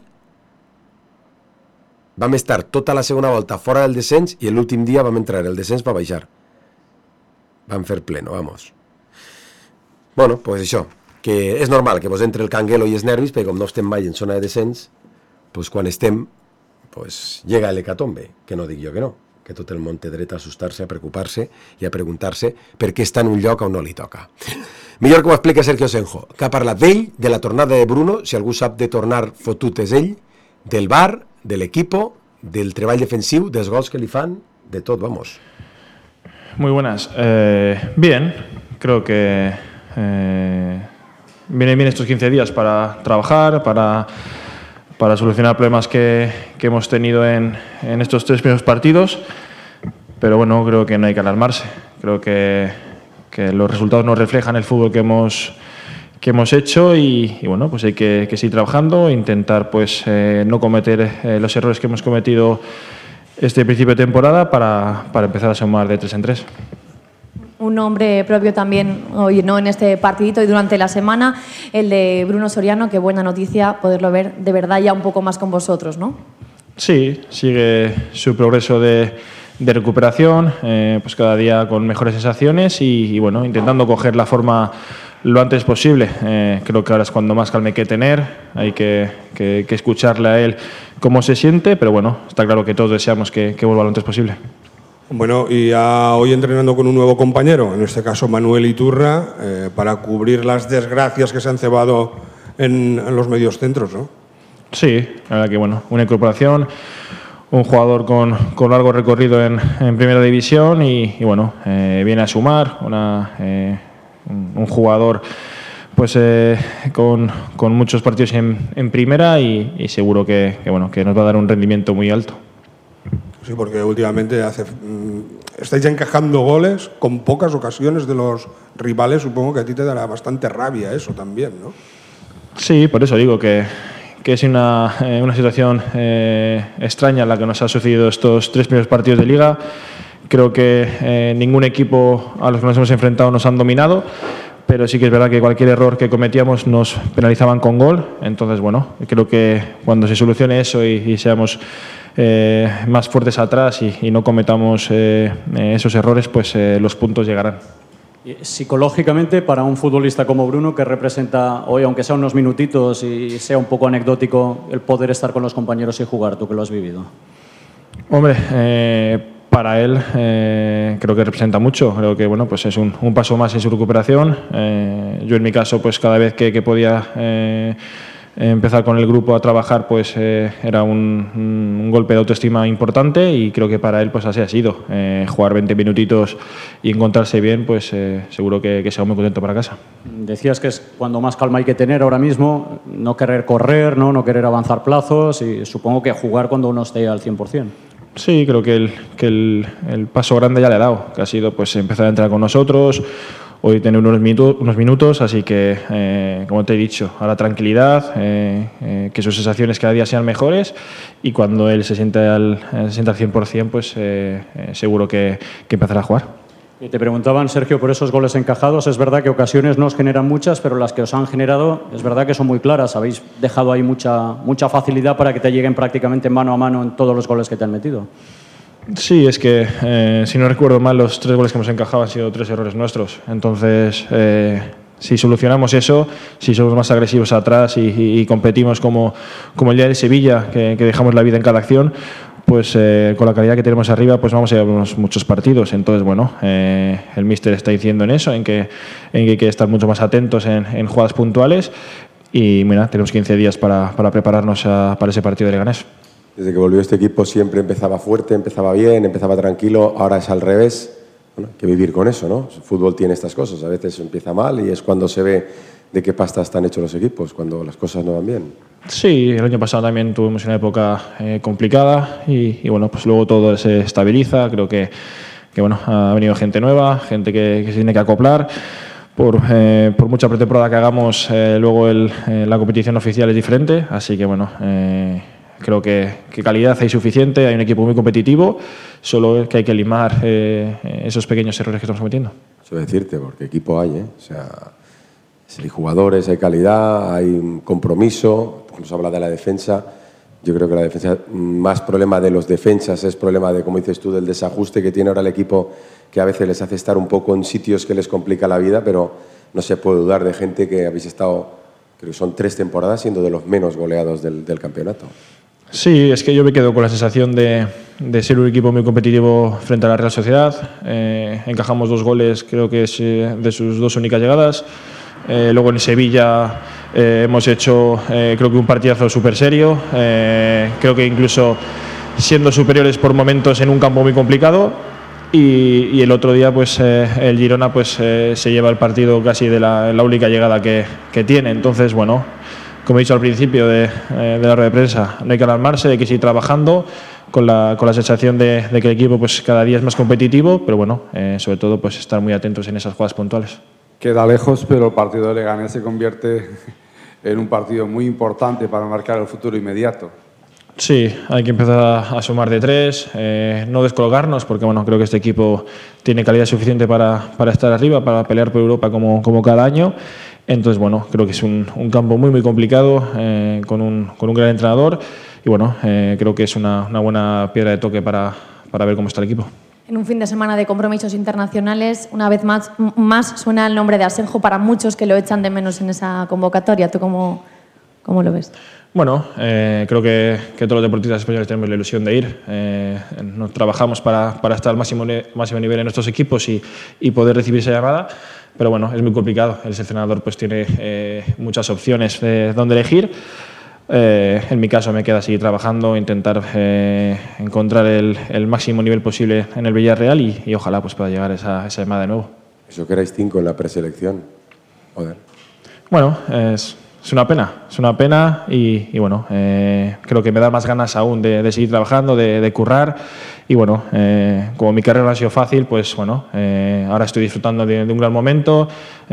vam estar tota la segona volta fora del descens i l'últim dia vam entrar, el descens va baixar. Vam fer pleno, vamos. Bueno, pues això, que és normal que vos entre el canguelo i els nervis, perquè com no estem mai en zona de descens, pues quan estem, pues llega l'hecatombe, que no dic jo que no, que tot el món té dret a assustar-se, a preocupar-se i a preguntar-se per què està en un lloc on no li toca. Millor que ho explica Sergio Asenjo, que ha parlat d'ell, de la tornada de Bruno, si algú sap de tornar fotut és ell, del bar, de l'equipo, del treball defensiu, dels gols que li fan, de tot, vamos. Muy buenas. Eh, bien, creo que eh, vienen bien estos quince días para trabajar, para, para solucionar problemas que, que hemos tenido en, en estos tres primeros partidos, pero bueno, creo que no hay que alarmarse. Creo que, que los resultados no reflejan el fútbol que hemos, que hemos hecho y, y bueno, pues hay que, que seguir trabajando, intentar pues eh, no cometer eh, los errores que hemos cometido este principio de temporada para, para empezar a sumar de tres en tres. Un nombre propio también hoy, ¿no?, en este partidito y durante la semana, el de Bruno Soriano. Qué buena noticia poderlo ver de verdad ya un poco más con vosotros, ¿no? Sí, sigue su progreso de, de recuperación, eh, pues cada día con mejores sensaciones y, y bueno, intentando coger la forma lo antes posible. Eh, creo que ahora es cuando más calma hay que tener, hay que, que, que escucharle a él cómo se siente, pero bueno, está claro que todos deseamos que, que vuelva lo antes posible. Bueno, y ya hoy entrenando con un nuevo compañero, en este caso Manuel Iturra, eh, para cubrir las desgracias que se han cebado en, en los medios centros, ¿no? Sí, la verdad que bueno, una incorporación, un jugador con, con largo recorrido en, en primera división y, y bueno, eh, viene a sumar una... Eh, un jugador pues eh, con, con muchos partidos en, en primera y, y seguro que, que, bueno, que nos va a dar un rendimiento muy alto. Sí, porque últimamente hace, mmm, estáis encajando goles con pocas ocasiones de los rivales. Supongo que a ti te dará bastante rabia eso también, ¿no? Sí, por eso digo que, que es una, eh, una situación eh, extraña la que nos ha sucedido estos tres primeros partidos de Liga. Creo que eh, ningún equipo a los que nos hemos enfrentado nos han dominado, pero sí que es verdad que cualquier error que cometíamos nos penalizaban con gol. Entonces, bueno, creo que cuando se solucione eso y, y seamos eh, más fuertes atrás y, y no cometamos eh, esos errores, pues eh, los puntos llegarán. Psicológicamente, para un futbolista como Bruno, que representa hoy, aunque sea unos minutitos y sea un poco anecdótico, el poder estar con los compañeros y jugar, tú que lo has vivido. Hombre, eh, para él eh, creo que representa mucho. Creo que bueno, pues es un, un paso más en su recuperación. Eh, yo en mi caso, pues cada vez que, que podía eh, empezar con el grupo a trabajar, pues eh, era un, un golpe de autoestima importante y creo que para él pues así ha sido. Eh, jugar veinte minutitos y encontrarse bien, pues eh, seguro que, que se va muy contento para casa. Decías que es cuando más calma hay que tener ahora mismo, no querer correr, no, no querer avanzar plazos y supongo que jugar cuando uno esté al cien por cien. Sí, creo que, el, que el, el paso grande ya le ha dado, que ha sido pues empezar a entrar con nosotros, hoy tener unos minutos, unos minutos así que, eh, como te he dicho, ahora tranquilidad, eh, eh, que sus sensaciones cada día sean mejores y cuando él se siente al, se siente al cien por cien, pues eh, eh, seguro que, que empezará a jugar. Y te preguntaban, Sergio, por esos goles encajados. Es verdad que ocasiones no os generan muchas, pero las que os han generado, es verdad que son muy claras. Habéis dejado ahí mucha, mucha facilidad para que te lleguen prácticamente mano a mano en todos los goles que te han metido. Sí, es que, eh, si no recuerdo mal, los tres goles que hemos encajado han sido tres errores nuestros. Entonces, eh, si solucionamos eso, si somos más agresivos atrás y, y, y competimos como, como el día de Sevilla, que, que dejamos la vida en cada acción, pues eh, con la calidad que tenemos arriba pues vamos a llevar muchos partidos. Entonces, bueno, eh, el míster está diciendo en eso, en que, en que hay que estar mucho más atentos en, en jugadas puntuales y mira, tenemos quince días para, para prepararnos a, para ese partido de Leganés. Desde que volvió este equipo siempre empezaba fuerte, empezaba bien, empezaba tranquilo, ahora es al revés. Bueno, hay que vivir con eso, ¿no? El fútbol tiene estas cosas, a veces empieza mal y es cuando se ve de qué pasta están hechos los equipos, cuando las cosas no van bien. Sí, el año pasado también tuvimos una época eh, complicada y, y bueno, pues luego todo se estabiliza. Creo que, que bueno, ha venido gente nueva, gente que, que se tiene que acoplar. Por, eh, por mucha pretemporada que hagamos, eh, luego el, eh, la competición oficial es diferente, así que bueno, eh, creo que, que calidad hay suficiente, hay un equipo muy competitivo, solo que hay que limar eh, esos pequeños errores que estamos cometiendo. Eso decirte, porque equipo hay, ¿eh? O sea, hay jugadores, hay calidad, hay un compromiso. Nos habla de la defensa. Yo creo que la defensa, más problema de los defensas es problema de, como dices tú, del desajuste que tiene ahora el equipo, que a veces les hace estar un poco en sitios que les complica la vida, pero no se puede dudar de gente que habéis estado, creo que son tres temporadas siendo de los menos goleados del, del campeonato. Sí, es que yo me quedo con la sensación de, de ser un equipo muy competitivo frente a la Real Sociedad. Eh, encajamos dos goles, creo que es de sus dos únicas llegadas. Eh, luego en Sevilla eh, hemos hecho eh, creo que un partidazo súper serio. Eh, creo que incluso siendo superiores por momentos en un campo muy complicado. Y, y el otro día pues eh, el Girona pues eh, se lleva el partido casi de la, la única llegada que, que tiene. Entonces, bueno, como he dicho al principio de, eh, de la rueda de prensa, no hay que alarmarse, hay que seguir trabajando con la, con la sensación de, de que el equipo pues cada día es más competitivo, pero bueno, eh, sobre todo pues estar muy atentos en esas jugadas puntuales. Queda lejos, pero el partido de Leganés se convierte en un partido muy importante para marcar el futuro inmediato. Sí, hay que empezar a, a sumar de tres, eh, no descolgarnos, porque bueno, creo que este equipo tiene calidad suficiente para, para estar arriba, para pelear por Europa como, como cada año. Entonces, bueno, creo que es un, un campo muy, muy complicado, eh, con, un, con un gran entrenador, y bueno, eh, creo que es una, una buena piedra de toque para, para ver cómo está el equipo. En un fin de semana de compromisos internacionales, una vez más, más suena el nombre de Asenjo para muchos que lo echan de menos en esa convocatoria. ¿Tú cómo, cómo lo ves? Bueno, eh, creo que, que todos los deportistas españoles tenemos la ilusión de ir. Eh, nos trabajamos para, para estar al máximo, máximo nivel en nuestros equipos y, y poder recibir esa llamada, pero bueno, es muy complicado. El seleccionador pues, tiene eh, muchas opciones de dónde elegir. Eh, en mi caso me queda seguir trabajando, intentar eh, encontrar el, el máximo nivel posible en el Villarreal y, y ojalá pues, pueda llegar esa, esa llamada de nuevo. Eso que erais cinco en la preselección. Joder. Bueno, es... Es una pena, es una pena y, y bueno, eh, creo que me da más ganas aún de, de seguir trabajando, de, de currar y bueno, eh, como mi carrera no ha sido fácil, pues bueno, eh, ahora estoy disfrutando de, de un gran momento,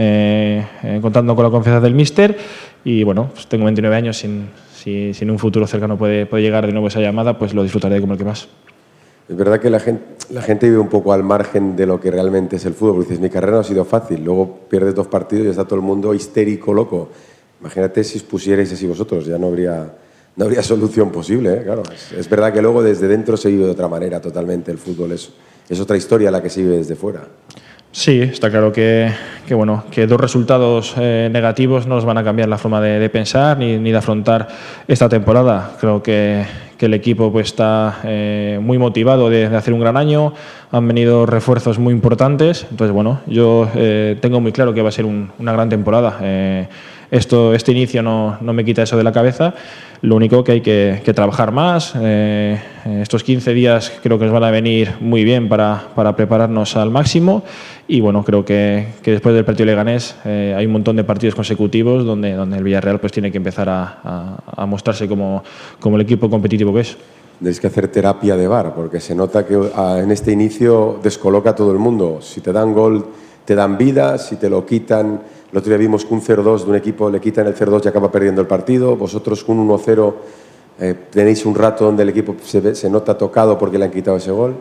eh, eh, contando con la confianza del míster y bueno, pues tengo veintinueve años, sin, si, si en un futuro cercano puede, puede llegar de nuevo esa llamada, pues lo disfrutaré como el que más. Es verdad que la gente, la gente vive un poco al margen de lo que realmente es el fútbol, porque dices, mi carrera no ha sido fácil, luego pierdes dos partidos y está todo el mundo histérico, loco. Imagínate si os pusierais así vosotros, ya no habría, no habría solución posible, ¿eh? Claro, es, es verdad que luego desde dentro se vive de otra manera totalmente el fútbol, es, es otra historia la que se vive desde fuera. Sí, está claro que, que, bueno, que dos resultados eh, negativos no nos van a cambiar la forma de, de pensar ni, ni de afrontar esta temporada. Creo que, que el equipo pues, está eh, muy motivado de, de hacer un gran año, han venido refuerzos muy importantes, entonces bueno, yo eh, tengo muy claro que va a ser un, una gran temporada. Eh, Esto, este inicio no, no me quita eso de la cabeza, lo único que hay que, que trabajar más. Eh, estos quince días creo que nos van a venir muy bien para, para prepararnos al máximo y bueno, creo que, que después del partido Leganés eh, hay un montón de partidos consecutivos donde, donde el Villarreal pues, tiene que empezar a, a, a mostrarse como, como el equipo competitivo que es. Tenéis que hacer terapia de V A R porque se nota que a, en este inicio descoloca a todo el mundo. Si te dan gol, te dan vida, si te lo quitan... El otro día vimos que un cero dos de un equipo le quitan el cero dos y acaba perdiendo el partido. Vosotros con un uno cero eh, tenéis un rato donde el equipo se, ve, se nota tocado porque le han quitado ese gol.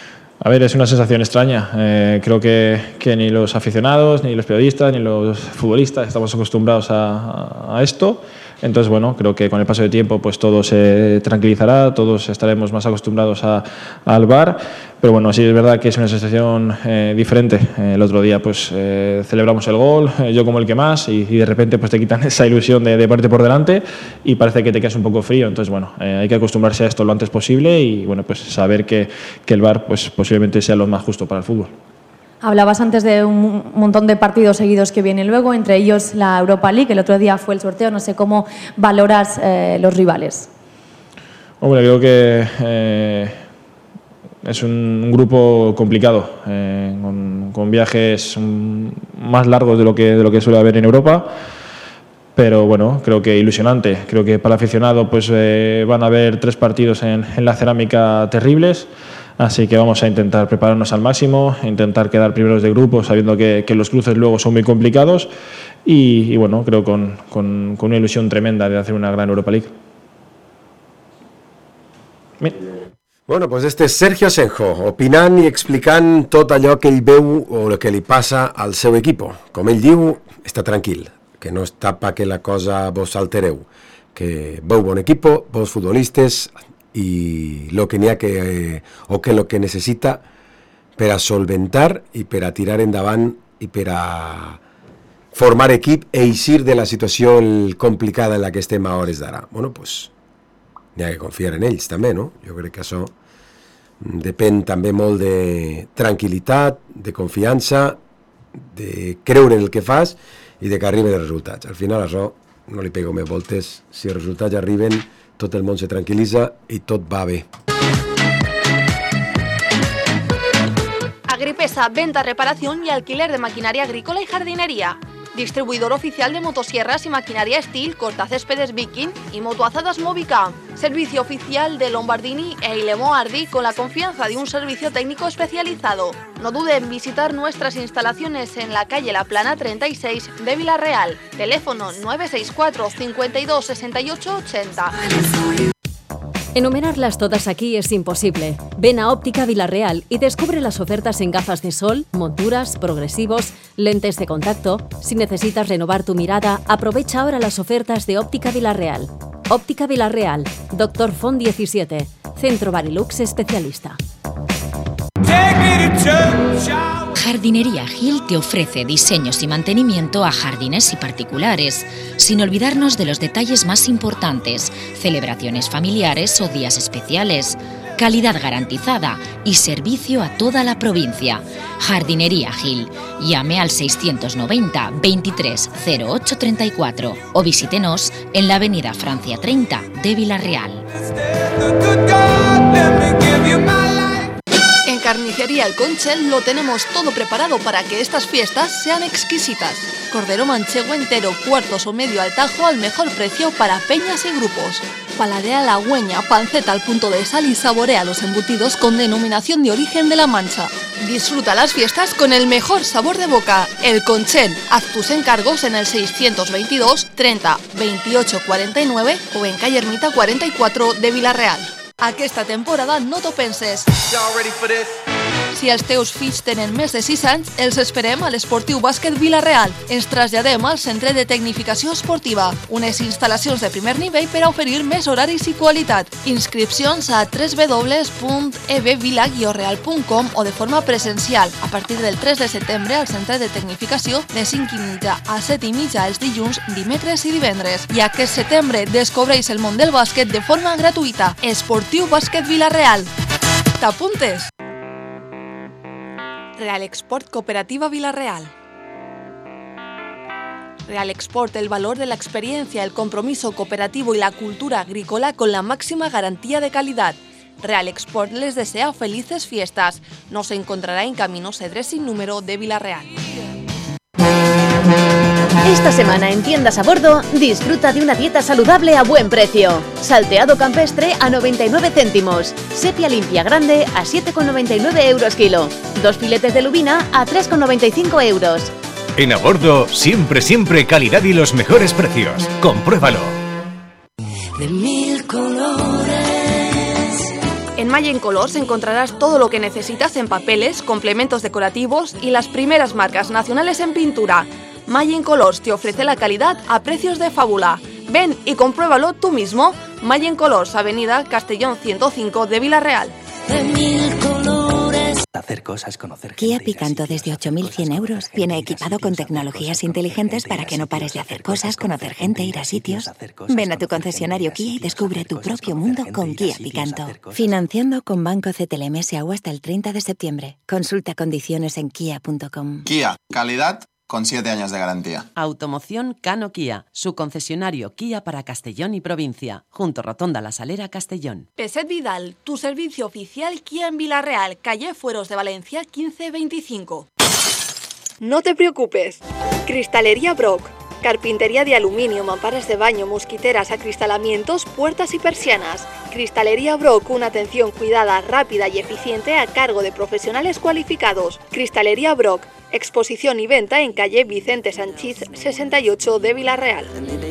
A ver, es una sensación extraña. Eh, creo que, que ni los aficionados, ni los periodistas, ni los futbolistas estamos acostumbrados a, a esto. Entonces, bueno, creo que con el paso del tiempo pues todo se tranquilizará, todos estaremos más acostumbrados a, al V A R, pero bueno, sí es verdad que es una sensación eh, diferente. Eh, el otro día pues eh, celebramos el gol, eh, yo como el que más, y, y de repente pues te quitan esa ilusión de, de parte por delante y parece que te quedas un poco frío. Entonces, bueno, eh, hay que acostumbrarse a esto lo antes posible y bueno, pues saber que, que el V A R pues posiblemente sea lo más justo para el fútbol. Hablabas antes de un montón de partidos seguidos que vienen luego, entre ellos la Europa League. El otro día fue el sorteo. No sé cómo valoras eh, los rivales. Hombre, creo que eh, es un, un grupo complicado, eh, con, con viajes más largos de lo que, de lo que suele haber en Europa. Pero bueno, creo que ilusionante. Creo que para el aficionado pues, eh, van a haber tres partidos en, en la cerámica terribles. Así que vamos a intentar prepararnos al máximo, intentar quedar primeros de grupo, sabiendo que, que los cruces luego son muy complicados y, y bueno, creo con, con, con una ilusión tremenda de hacer una gran Europa League. Bien. Bueno, pues este és Sergio Asenjo, opinant i explicant tot allò que ell veu o el que li passa al seu equip. Com ell diu, està tranquil, que no està pa que la cosa vos altereu, que veu bon equip, vos futbolistes y lo que n'hi ha que eh, o que lo que necessita per a solventar i per a tirar endavant i per a formar equip e eixir de la situació complicada en la que estem a hores d'ara. Bueno, pues n'hi ha que confiar en ells també, no? Jo crec que això depèn també molt de tranquil·litat, de confiança, de creure en el que fas i de que arriben els resultats. Al final això no li pego més voltes, si els resultats arriben tot el món se tranquil·litza i tot va bé. Agripesa, venta, reparación y alquiler de maquinaria agrícola y jardinería. Distribuidor oficial de motosierras y maquinaria Steel, cortacéspedes Viking y motoazadas Movica. Servicio oficial de Lombardini e Ilemo Ardi con la confianza de un servicio técnico especializado. No dude en visitar nuestras instalaciones en la calle La Plana treinta y seis de Villarreal. Teléfono nueve seis cuatro, cincuenta y dos, sesenta y ocho, ochenta. Enumerarlas todas aquí es imposible. Ven a Óptica Villarreal y descubre las ofertas en gafas de sol, monturas, progresivos, lentes de contacto. Si necesitas renovar tu mirada, aprovecha ahora las ofertas de Óptica Villarreal. Óptica Villarreal, Doctor Font diecisiete, Centro Barilux Especialista. Jardinería Gil te ofrece diseños y mantenimiento a jardines y particulares, sin olvidarnos de los detalles más importantes, celebraciones familiares o días especiales, calidad garantizada y servicio a toda la provincia. Jardinería Gil. Llame al seiscientos noventa, veintitrés, cero ocho, treinta y cuatro o visítenos en la avenida Francia treinta de Villarreal. En Carnicería El Conchel lo tenemos todo preparado para que estas fiestas sean exquisitas. Cordero manchego entero, cuartos o medio al tajo al mejor precio para peñas y grupos. Paladea la hueña, panceta al punto de sal y saborea los embutidos con denominación de origen de La Mancha. Disfruta las fiestas con el mejor sabor de boca. El Conchel. Haz tus encargos en el seiscientos veintidós, treinta, veintiocho, cuarenta y nueve o en calle Ermita cuarenta y cuatro de Villarreal. Aquesta temporada no t'ho penses. Si els teus fills tenen més de sis anys, els esperem a l'Esportiu Bàsquet Vila-real. Ens traslladem al Centre de Tecnificació Esportiva, unes instal·lacions de primer nivell per a oferir més horaris i qualitat. Inscripcions a w w w punt e b vila guió real punt com o de forma presencial a partir del tres de setembre al Centre de Tecnificació de cinc i mitja a set i mitja els dilluns, dimecres i divendres. I aquest setembre descobreix el món del bàsquet de forma gratuïta. Esportiu Bàsquet Vila-real. T'apuntes? Real Export Cooperativa Villarreal. Real Export, el valor de la experiencia, el compromiso cooperativo y la cultura agrícola con la máxima garantía de calidad. Real Export les desea felices fiestas. Nos encontrará en Camino Cedres sin número de Villarreal. Esta semana en Tiendas a Bordo, disfruta de una dieta saludable a buen precio. Salteado campestre a noventa y nueve céntimos. Sepia limpia grande a siete con noventa y nueve euros kilo. Dos filetes de lubina a tres con noventa y cinco euros. En A Bordo, siempre, siempre calidad y los mejores precios. Compruébalo. De mil colores. En Mayen Colors encontrarás todo lo que necesitas en papeles, complementos decorativos y las primeras marcas nacionales en pintura. Mayen Colors te ofrece la calidad a precios de fábula. Ven y compruébalo tú mismo. Mayen Colors, Avenida Castellón ciento cinco de Villarreal. De mil colores. Hacer cosas, conocer Kia Picanto desde ocho mil cien euros. Viene equipado con tecnologías inteligentes para que no pares de hacer cosas, conocer gente, ir a sitios. Ven a tu concesionario Kia y descubre tu propio mundo con Kia Picanto. Financiando con Banco C T L M S A U hasta el treinta de septiembre. Consulta condiciones en kia punto com. Kia, calidad con siete años de garantía. Automoción Cano Kia, su concesionario Kia para Castellón y provincia, junto Rotonda La Salera, Castellón. Peset Vidal, tu servicio oficial Kia en Villarreal, calle Fueros de Valencia quince veinticinco. No te preocupes. Cristalería Brock. Carpintería de aluminio, mamparas de baño, mosquiteras, acristalamientos, puertas y persianas. Cristalería Brock, una atención cuidada, rápida y eficiente a cargo de profesionales cualificados. Cristalería Brock, exposición y venta en calle Vicente Sanchís sesenta y ocho de Villarreal.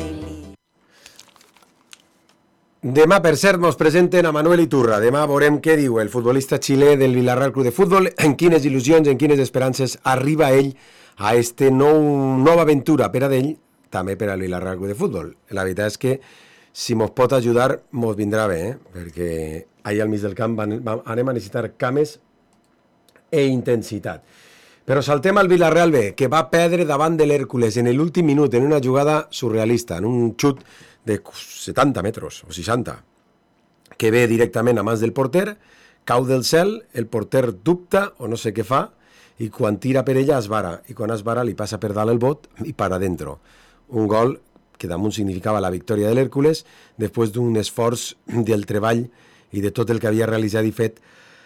Demà, per cert, mos presenten a Manuel Iturra. Demà veurem què diu el futbolista xilè del Villarreal Club de Futbol, en quines il·lusions, en quines esperances arriba ell a este nou, nova aventura per a d'ell, també per al Villarreal Club de Futbol. La veritat és que si mos pot ajudar, mos vindrà bé, eh? Perquè ahir al mig del camp van, van, anem a necessitar cames e intensitat. Però saltem al Villarreal B, que va perdre davant de l'Hèrcules en l'últim minut, en una jugada surrealista, en un xut de setanta metres o seixanta, que ve directament a mans del porter, cau del cel, el porter dubta o no sé què fa, i quan tira per ella esvara, i quan esvara li passa per dalt el bot i para dentro. Un gol que damunt significava la victòria de l'Hèrcules després d'un esforç del treball i de tot el que havia realitzat i fet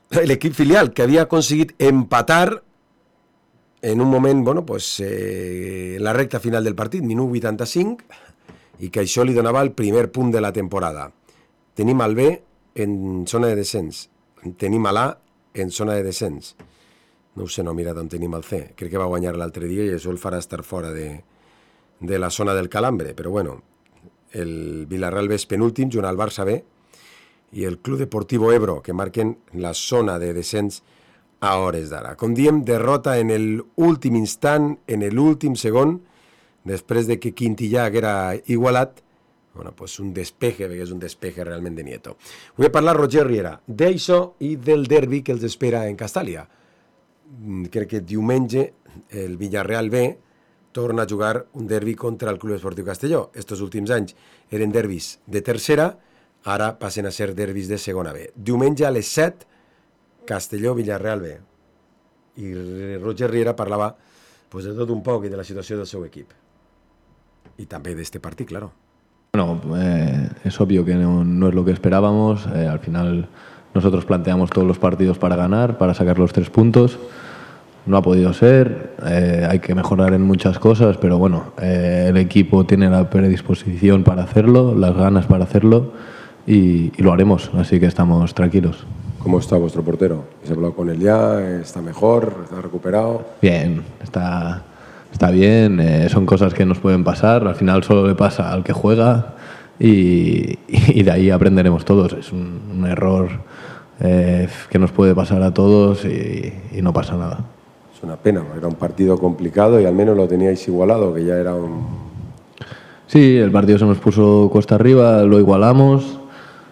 l'equip filial, que havia aconseguit empatar en un moment, bueno, pues, eh, en la recta final del partit, minut vuitanta-cinc, i que això li donava el primer punt de la temporada. Tenim el B en zona de descens, tenim l'A en zona de descens. No ho sé, no mira on tenim el C. Crec que va guanyar l'altre dia i això el farà estar fora de, de la zona del calambre, però bueno, el Villarreal B és penúltim junt al Barça B i el Club Deportivo Ebro, que marquen la zona de descens a hores d'ara. Com diem, derrota en l'últim instant, en l'últim segon, després de que Quintillà haguera igualat, bueno, pues un despeje, perquè és un despeje realment de Nieto. Vull parlar, Roger Riera, d'això i del derbi que els espera en Castàlia. Crec que diumenge el Villarreal B torna a jugar un derbi contra el Club Esportiu Castelló. Estos últims anys eren derbis de tercera, ara passen a ser derbis de segona B. Diumenge a les set, Castelló-Villarreal B. I Roger Riera parlava pues, de tot un poc i de la situació del seu equip. Y también de este partido, claro. Bueno, eh, es obvio que no, no es lo que esperábamos. Eh, al final nosotros planteamos todos los partidos para ganar, para sacar los tres puntos. No ha podido ser, eh, hay que mejorar en muchas cosas, pero bueno, eh, el equipo tiene la predisposición para hacerlo, las ganas para hacerlo y, y lo haremos, así que estamos tranquilos. ¿Cómo está vuestro portero? ¿Se ha hablado con él ya? ¿Está mejor? ¿Está recuperado? Bien, está... Está bien, eh, son cosas que nos pueden pasar, al final solo le pasa al que juega y, y de ahí aprenderemos todos. Es un, un error eh, que nos puede pasar a todos y, y no pasa nada. Es una pena, era un partido complicado y al menos lo teníais igualado, que ya era un... Sí, el partido se nos puso cuesta arriba, lo igualamos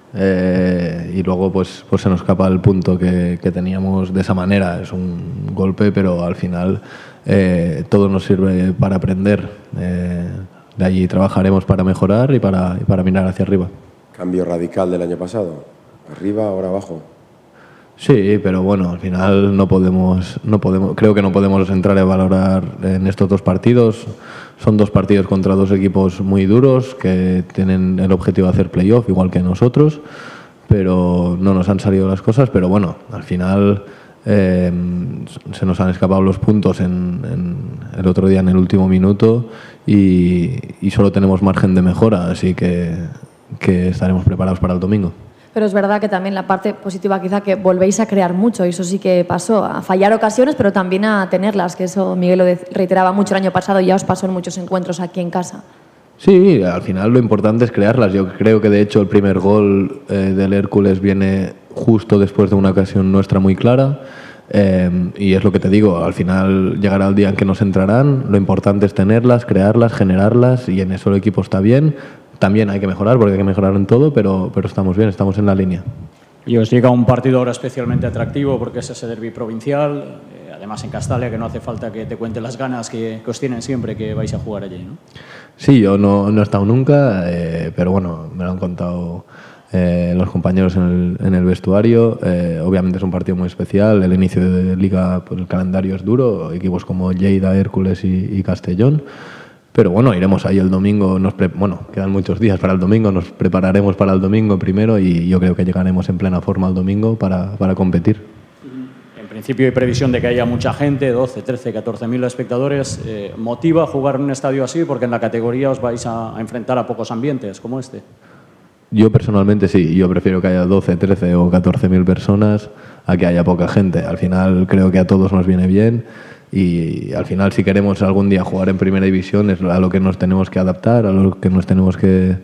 eh, y luego pues, pues se nos escapa el punto que, que teníamos de esa manera. Es un golpe, pero al final... Eh, todo nos sirve para aprender. Eh, de allí trabajaremos para mejorar y para, y para mirar hacia arriba. Cambio radical del año pasado. Arriba, ahora abajo. Sí, pero bueno, al final no podemos, no podemos, creo que no podemos entrar a valorar en estos dos partidos. Son dos partidos contra dos equipos muy duros que tienen el objetivo de hacer playoff, igual que nosotros, pero no nos han salido las cosas. Pero bueno, al final... Eh, se nos han escapado los puntos en, en el otro día en el último minuto y, y solo tenemos margen de mejora, así que, que estaremos preparados para el domingo. Pero es verdad que también la parte positiva quizá que volvéis a crear mucho, y eso sí que pasó, a fallar ocasiones pero también a tenerlas, que eso Miguel lo reiteraba mucho el año pasado y ya os pasó en muchos encuentros aquí en casa. Sí, al final lo importante es crearlas. Yo creo que de hecho el primer gol eh, del Hércules viene justo después de una ocasión nuestra muy clara eh, y es lo que te digo, al final llegará el día en que nos entrarán, lo importante es tenerlas, crearlas, generarlas y en eso el equipo está bien. También hay que mejorar porque hay que mejorar en todo, pero, pero estamos bien, estamos en la línea. Y os llega un partido ahora especialmente atractivo porque es ese derbi provincial, eh, además en Castalia, que no hace falta que te cuente las ganas que, que os tienen siempre que vais a jugar allí, ¿no? Sí, yo no, no he estado nunca, eh, pero bueno, me lo han contado eh, los compañeros en el, en el vestuario. Eh, obviamente es un partido muy especial, el inicio de liga, pues el calendario es duro, equipos como Lleida, Hércules y, y Castellón. Pero bueno, iremos ahí el domingo, nos pre bueno, quedan muchos días para el domingo, nos prepararemos para el domingo primero y yo creo que llegaremos en plena forma el domingo para, para competir. En principio hay previsión de que haya mucha gente, doce, trece, catorce mil espectadores. Eh, ¿Motiva jugar en un estadio así? Porque en la categoría os vais a, a enfrentar a pocos ambientes como este. Yo personalmente sí, yo prefiero que haya doce, trece o catorce mil personas a que haya poca gente. Al final creo que a todos nos viene bien. Y al final si queremos algún día jugar en primera división es a lo que nos tenemos que adaptar, a lo que nos tenemos que,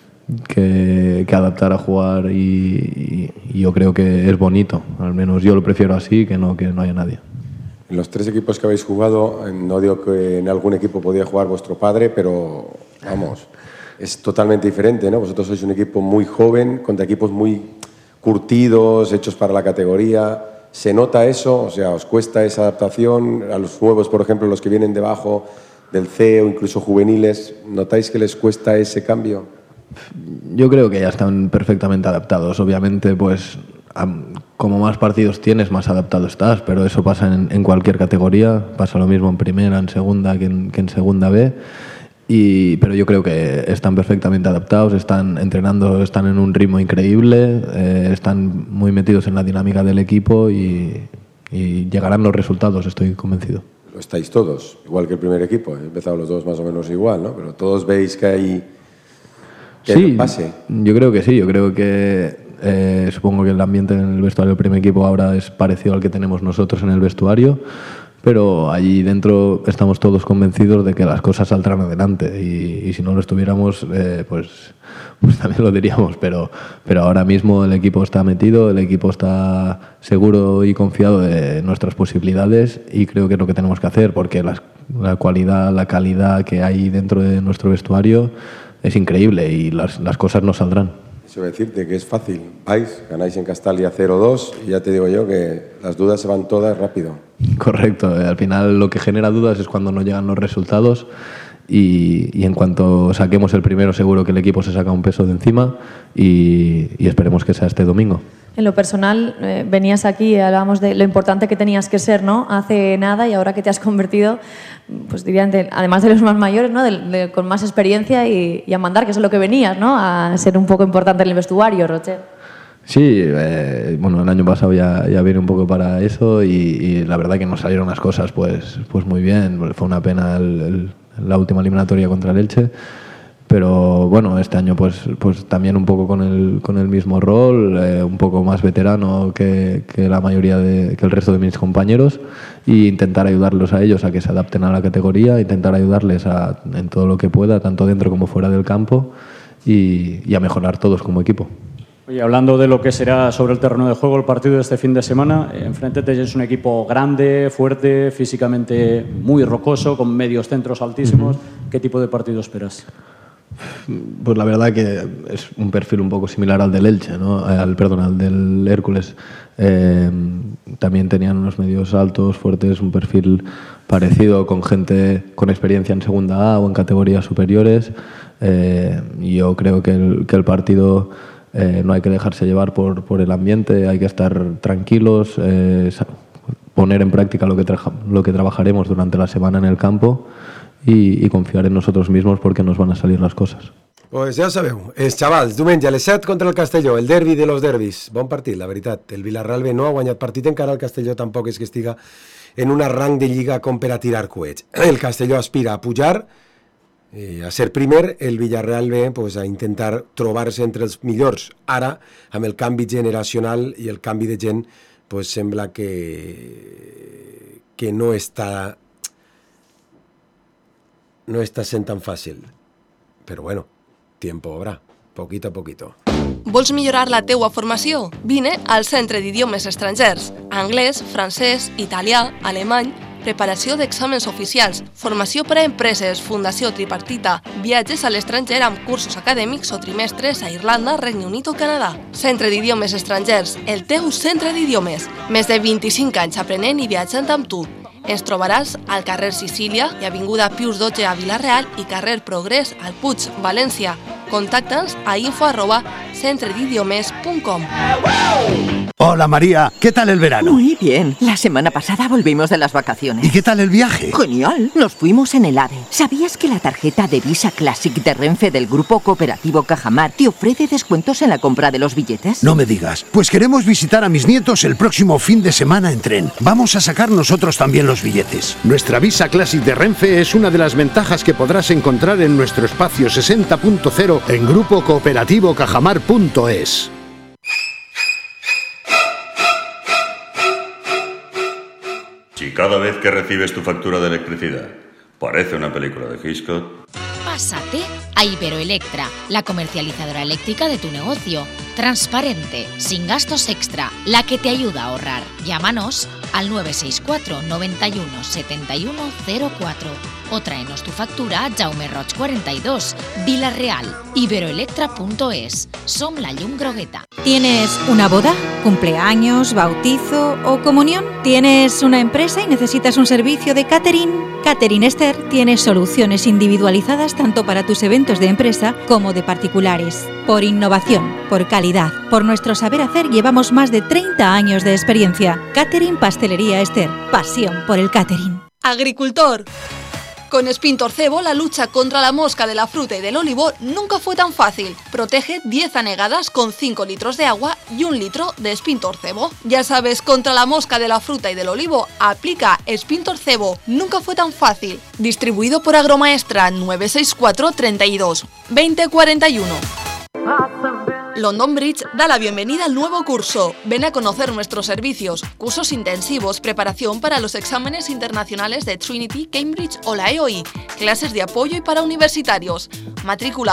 que, que adaptar a jugar y, y, y yo creo que es bonito, al menos yo lo prefiero así, que no, que no haya nadie. En los tres equipos que habéis jugado, no digo que en algún equipo podía jugar vuestro padre, pero vamos, es totalmente diferente, ¿no? Vosotros sois un equipo muy joven, contra equipos muy curtidos, hechos para la categoría. ¿Se nota eso? O sea, ¿os cuesta esa adaptación? A los nuevos, por ejemplo, los que vienen debajo del C o incluso juveniles, ¿notáis que les cuesta ese cambio? Yo creo que ya están perfectamente adaptados. Obviamente, pues, como más partidos tienes, más adaptado estás, pero eso pasa en, en cualquier categoría. Pasa lo mismo en primera, en segunda que en, que en segunda B. Y, pero yo creo que están perfectamente adaptados, están entrenando, están en un ritmo increíble, eh, están muy metidos en la dinámica del equipo y, y llegarán los resultados, estoy convencido. Lo estáis todos, igual que el primer equipo. He empezado los dos más o menos igual, ¿no? Pero todos veis que hay, que sí, hay un pase. Yo creo que sí, yo creo que eh, supongo que el ambiente en el vestuario del primer equipo ahora es parecido al que tenemos nosotros en el vestuario. Pero allí dentro estamos todos convencidos de que las cosas saldrán adelante y, y si no lo estuviéramos, eh, pues, pues también lo diríamos. Pero, pero ahora mismo el equipo está metido, el equipo está seguro y confiado de nuestras posibilidades y creo que es lo que tenemos que hacer porque las, la cualidad, la calidad que hay dentro de nuestro vestuario es increíble y las, las cosas no saldrán. Eso decirte que es fácil. Vais, ganáis en Castalia cero dos y ya te digo yo que las dudas se van todas rápido. Correcto. Al final lo que genera dudas es cuando no llegan los resultados y, y en cuanto saquemos el primero seguro que el equipo se saca un peso de encima y, y esperemos que sea este domingo. En lo personal, eh, venías aquí y hablábamos de lo importante que tenías que ser, ¿no? Hace nada y ahora que te has convertido, pues dirían, de, además de los más mayores, ¿no? De, de, con más experiencia y, y a mandar, que es lo que venías, ¿no? A ser un poco importante en el vestuario, Roger. Sí, eh, bueno, el año pasado ya, ya vine un poco para eso y, y la verdad que nos salieron las cosas pues, pues muy bien. Fue una pena el, el, la última eliminatoria contra el Elche. Pero bueno, este año pues, pues también un poco con el, con el mismo rol, eh, un poco más veterano que, que la mayoría de, que el resto de mis compañeros e intentar ayudarlos a ellos a que se adapten a la categoría, intentar ayudarles a, en todo lo que pueda, tanto dentro como fuera del campo y, y a mejorar todos como equipo. Oye, hablando de lo que será sobre el terreno de juego el partido de este fin de semana, enfrente tienes un equipo grande, fuerte, físicamente muy rocoso, con medios centros altísimos. Uh-huh. ¿Qué tipo de partido esperas? Pues la verdad que es un perfil un poco similar al del Elche, ¿no? Al, perdón, al del Hércules. Eh, también tenían unos medios altos, fuertes, un perfil parecido con gente con experiencia en segunda A o en categorías superiores. Eh, yo creo que el, que el partido eh, no hay que dejarse llevar por, por el ambiente, hay que estar tranquilos, eh, poner en práctica lo que, tra- lo que trabajaremos durante la semana en el campo i, i confiar en nosotros mismos porque nos van a salir les coses. Pues ja ho sabeu, els xavals, diumenge a les set contra el Castelló, el derbi de los derbis. Bon partit, la veritat. El Villarreal B no ha guanyat partit encara, el Castelló tampoc és que estiga en un arranc de lliga com per a tirar coets. El Castelló aspira a pujar, eh, a ser primer, el Villarreal B pues, a intentar trobar-se entre els millors. Ara, amb el canvi generacional i el canvi de gent, pues, sembla que, que no està no està sent tan fàcil. Però bueno, tiempo habrá, poquito a poquito. Vols millorar la teua formació? Vine al Centre d'Idiomes Estrangers. Anglès, francès, italià, alemany, preparació d'exàmens oficials, formació per a empreses, fundació tripartita, viatges a l'estranger amb cursos acadèmics o trimestres a Irlanda, Regne Unit o Canadà. Centre d'Idiomes Estrangers, el teu centre d'idiomes. Més de vint-i-cinc anys aprenent i viatjant amb tu. Ens trobaràs al carrer Sicília i avinguda Pius dotze a Vila-real i carrer Progrés al Puig, València. Contacta'ns a info arroba centredidiomes punt com. Hola María, ¿qué tal el verano? Muy bien, la semana pasada volvimos de las vacaciones. ¿Y qué tal el viaje? Genial, nos fuimos en el AVE. ¿Sabías que la tarjeta de Visa Classic de Renfe del Grupo Cooperativo Cajamar te ofrece descuentos en la compra de los billetes? No me digas, pues queremos visitar a mis nietos el próximo fin de semana en tren. Vamos a sacar nosotros también los billetes. Nuestra Visa Classic de Renfe es una de las ventajas que podrás encontrar en nuestro espacio sesenta punto cero en grupo cooperativo cajamar punto es. Si cada vez que recibes tu factura de electricidad parece una película de Hitchcock... Pásate a Iberoelectra, la comercializadora eléctrica de tu negocio. Transparente, sin gastos extra, la que te ayuda a ahorrar. Llámanos al nueve seis cuatro noventa y uno setenta y uno cero cuatro o tráenos tu factura a Jaume Roig cuarenta y dos, Vila-real, iberoelectra punto es. Som la llum grogueta. ¿Tienes una boda, cumpleaños, bautizo o comunión? ¿Tienes una empresa y necesitas un servicio de catering? Catering Esther tiene soluciones individualizadas tanto para tus eventos de empresa como de particulares. Por innovación, por calidad, por nuestro saber hacer llevamos más de treinta años de experiencia. Catering Pastelería Esther, pasión por el catering. Agricultor. Con Spintorcebo, la lucha contra la mosca de la fruta y del olivo nunca fue tan fácil. Protege diez anegadas con cinco litros de agua y un litro de Spintorcebo. Ya sabes, contra la mosca de la fruta y del olivo, aplica Spintorcebo. Nunca fue tan fácil. Distribuido por Agromaestra nueve seis cuatro, treinta y dos, veinte cuarenta y uno. London Bridge da la bienvenida al nuevo curso. Ven a conocer nuestros servicios, cursos intensivos, preparación para los exámenes internacionales de Trinity, Cambridge o la E O I, clases de apoyo y para universitarios. Matrícula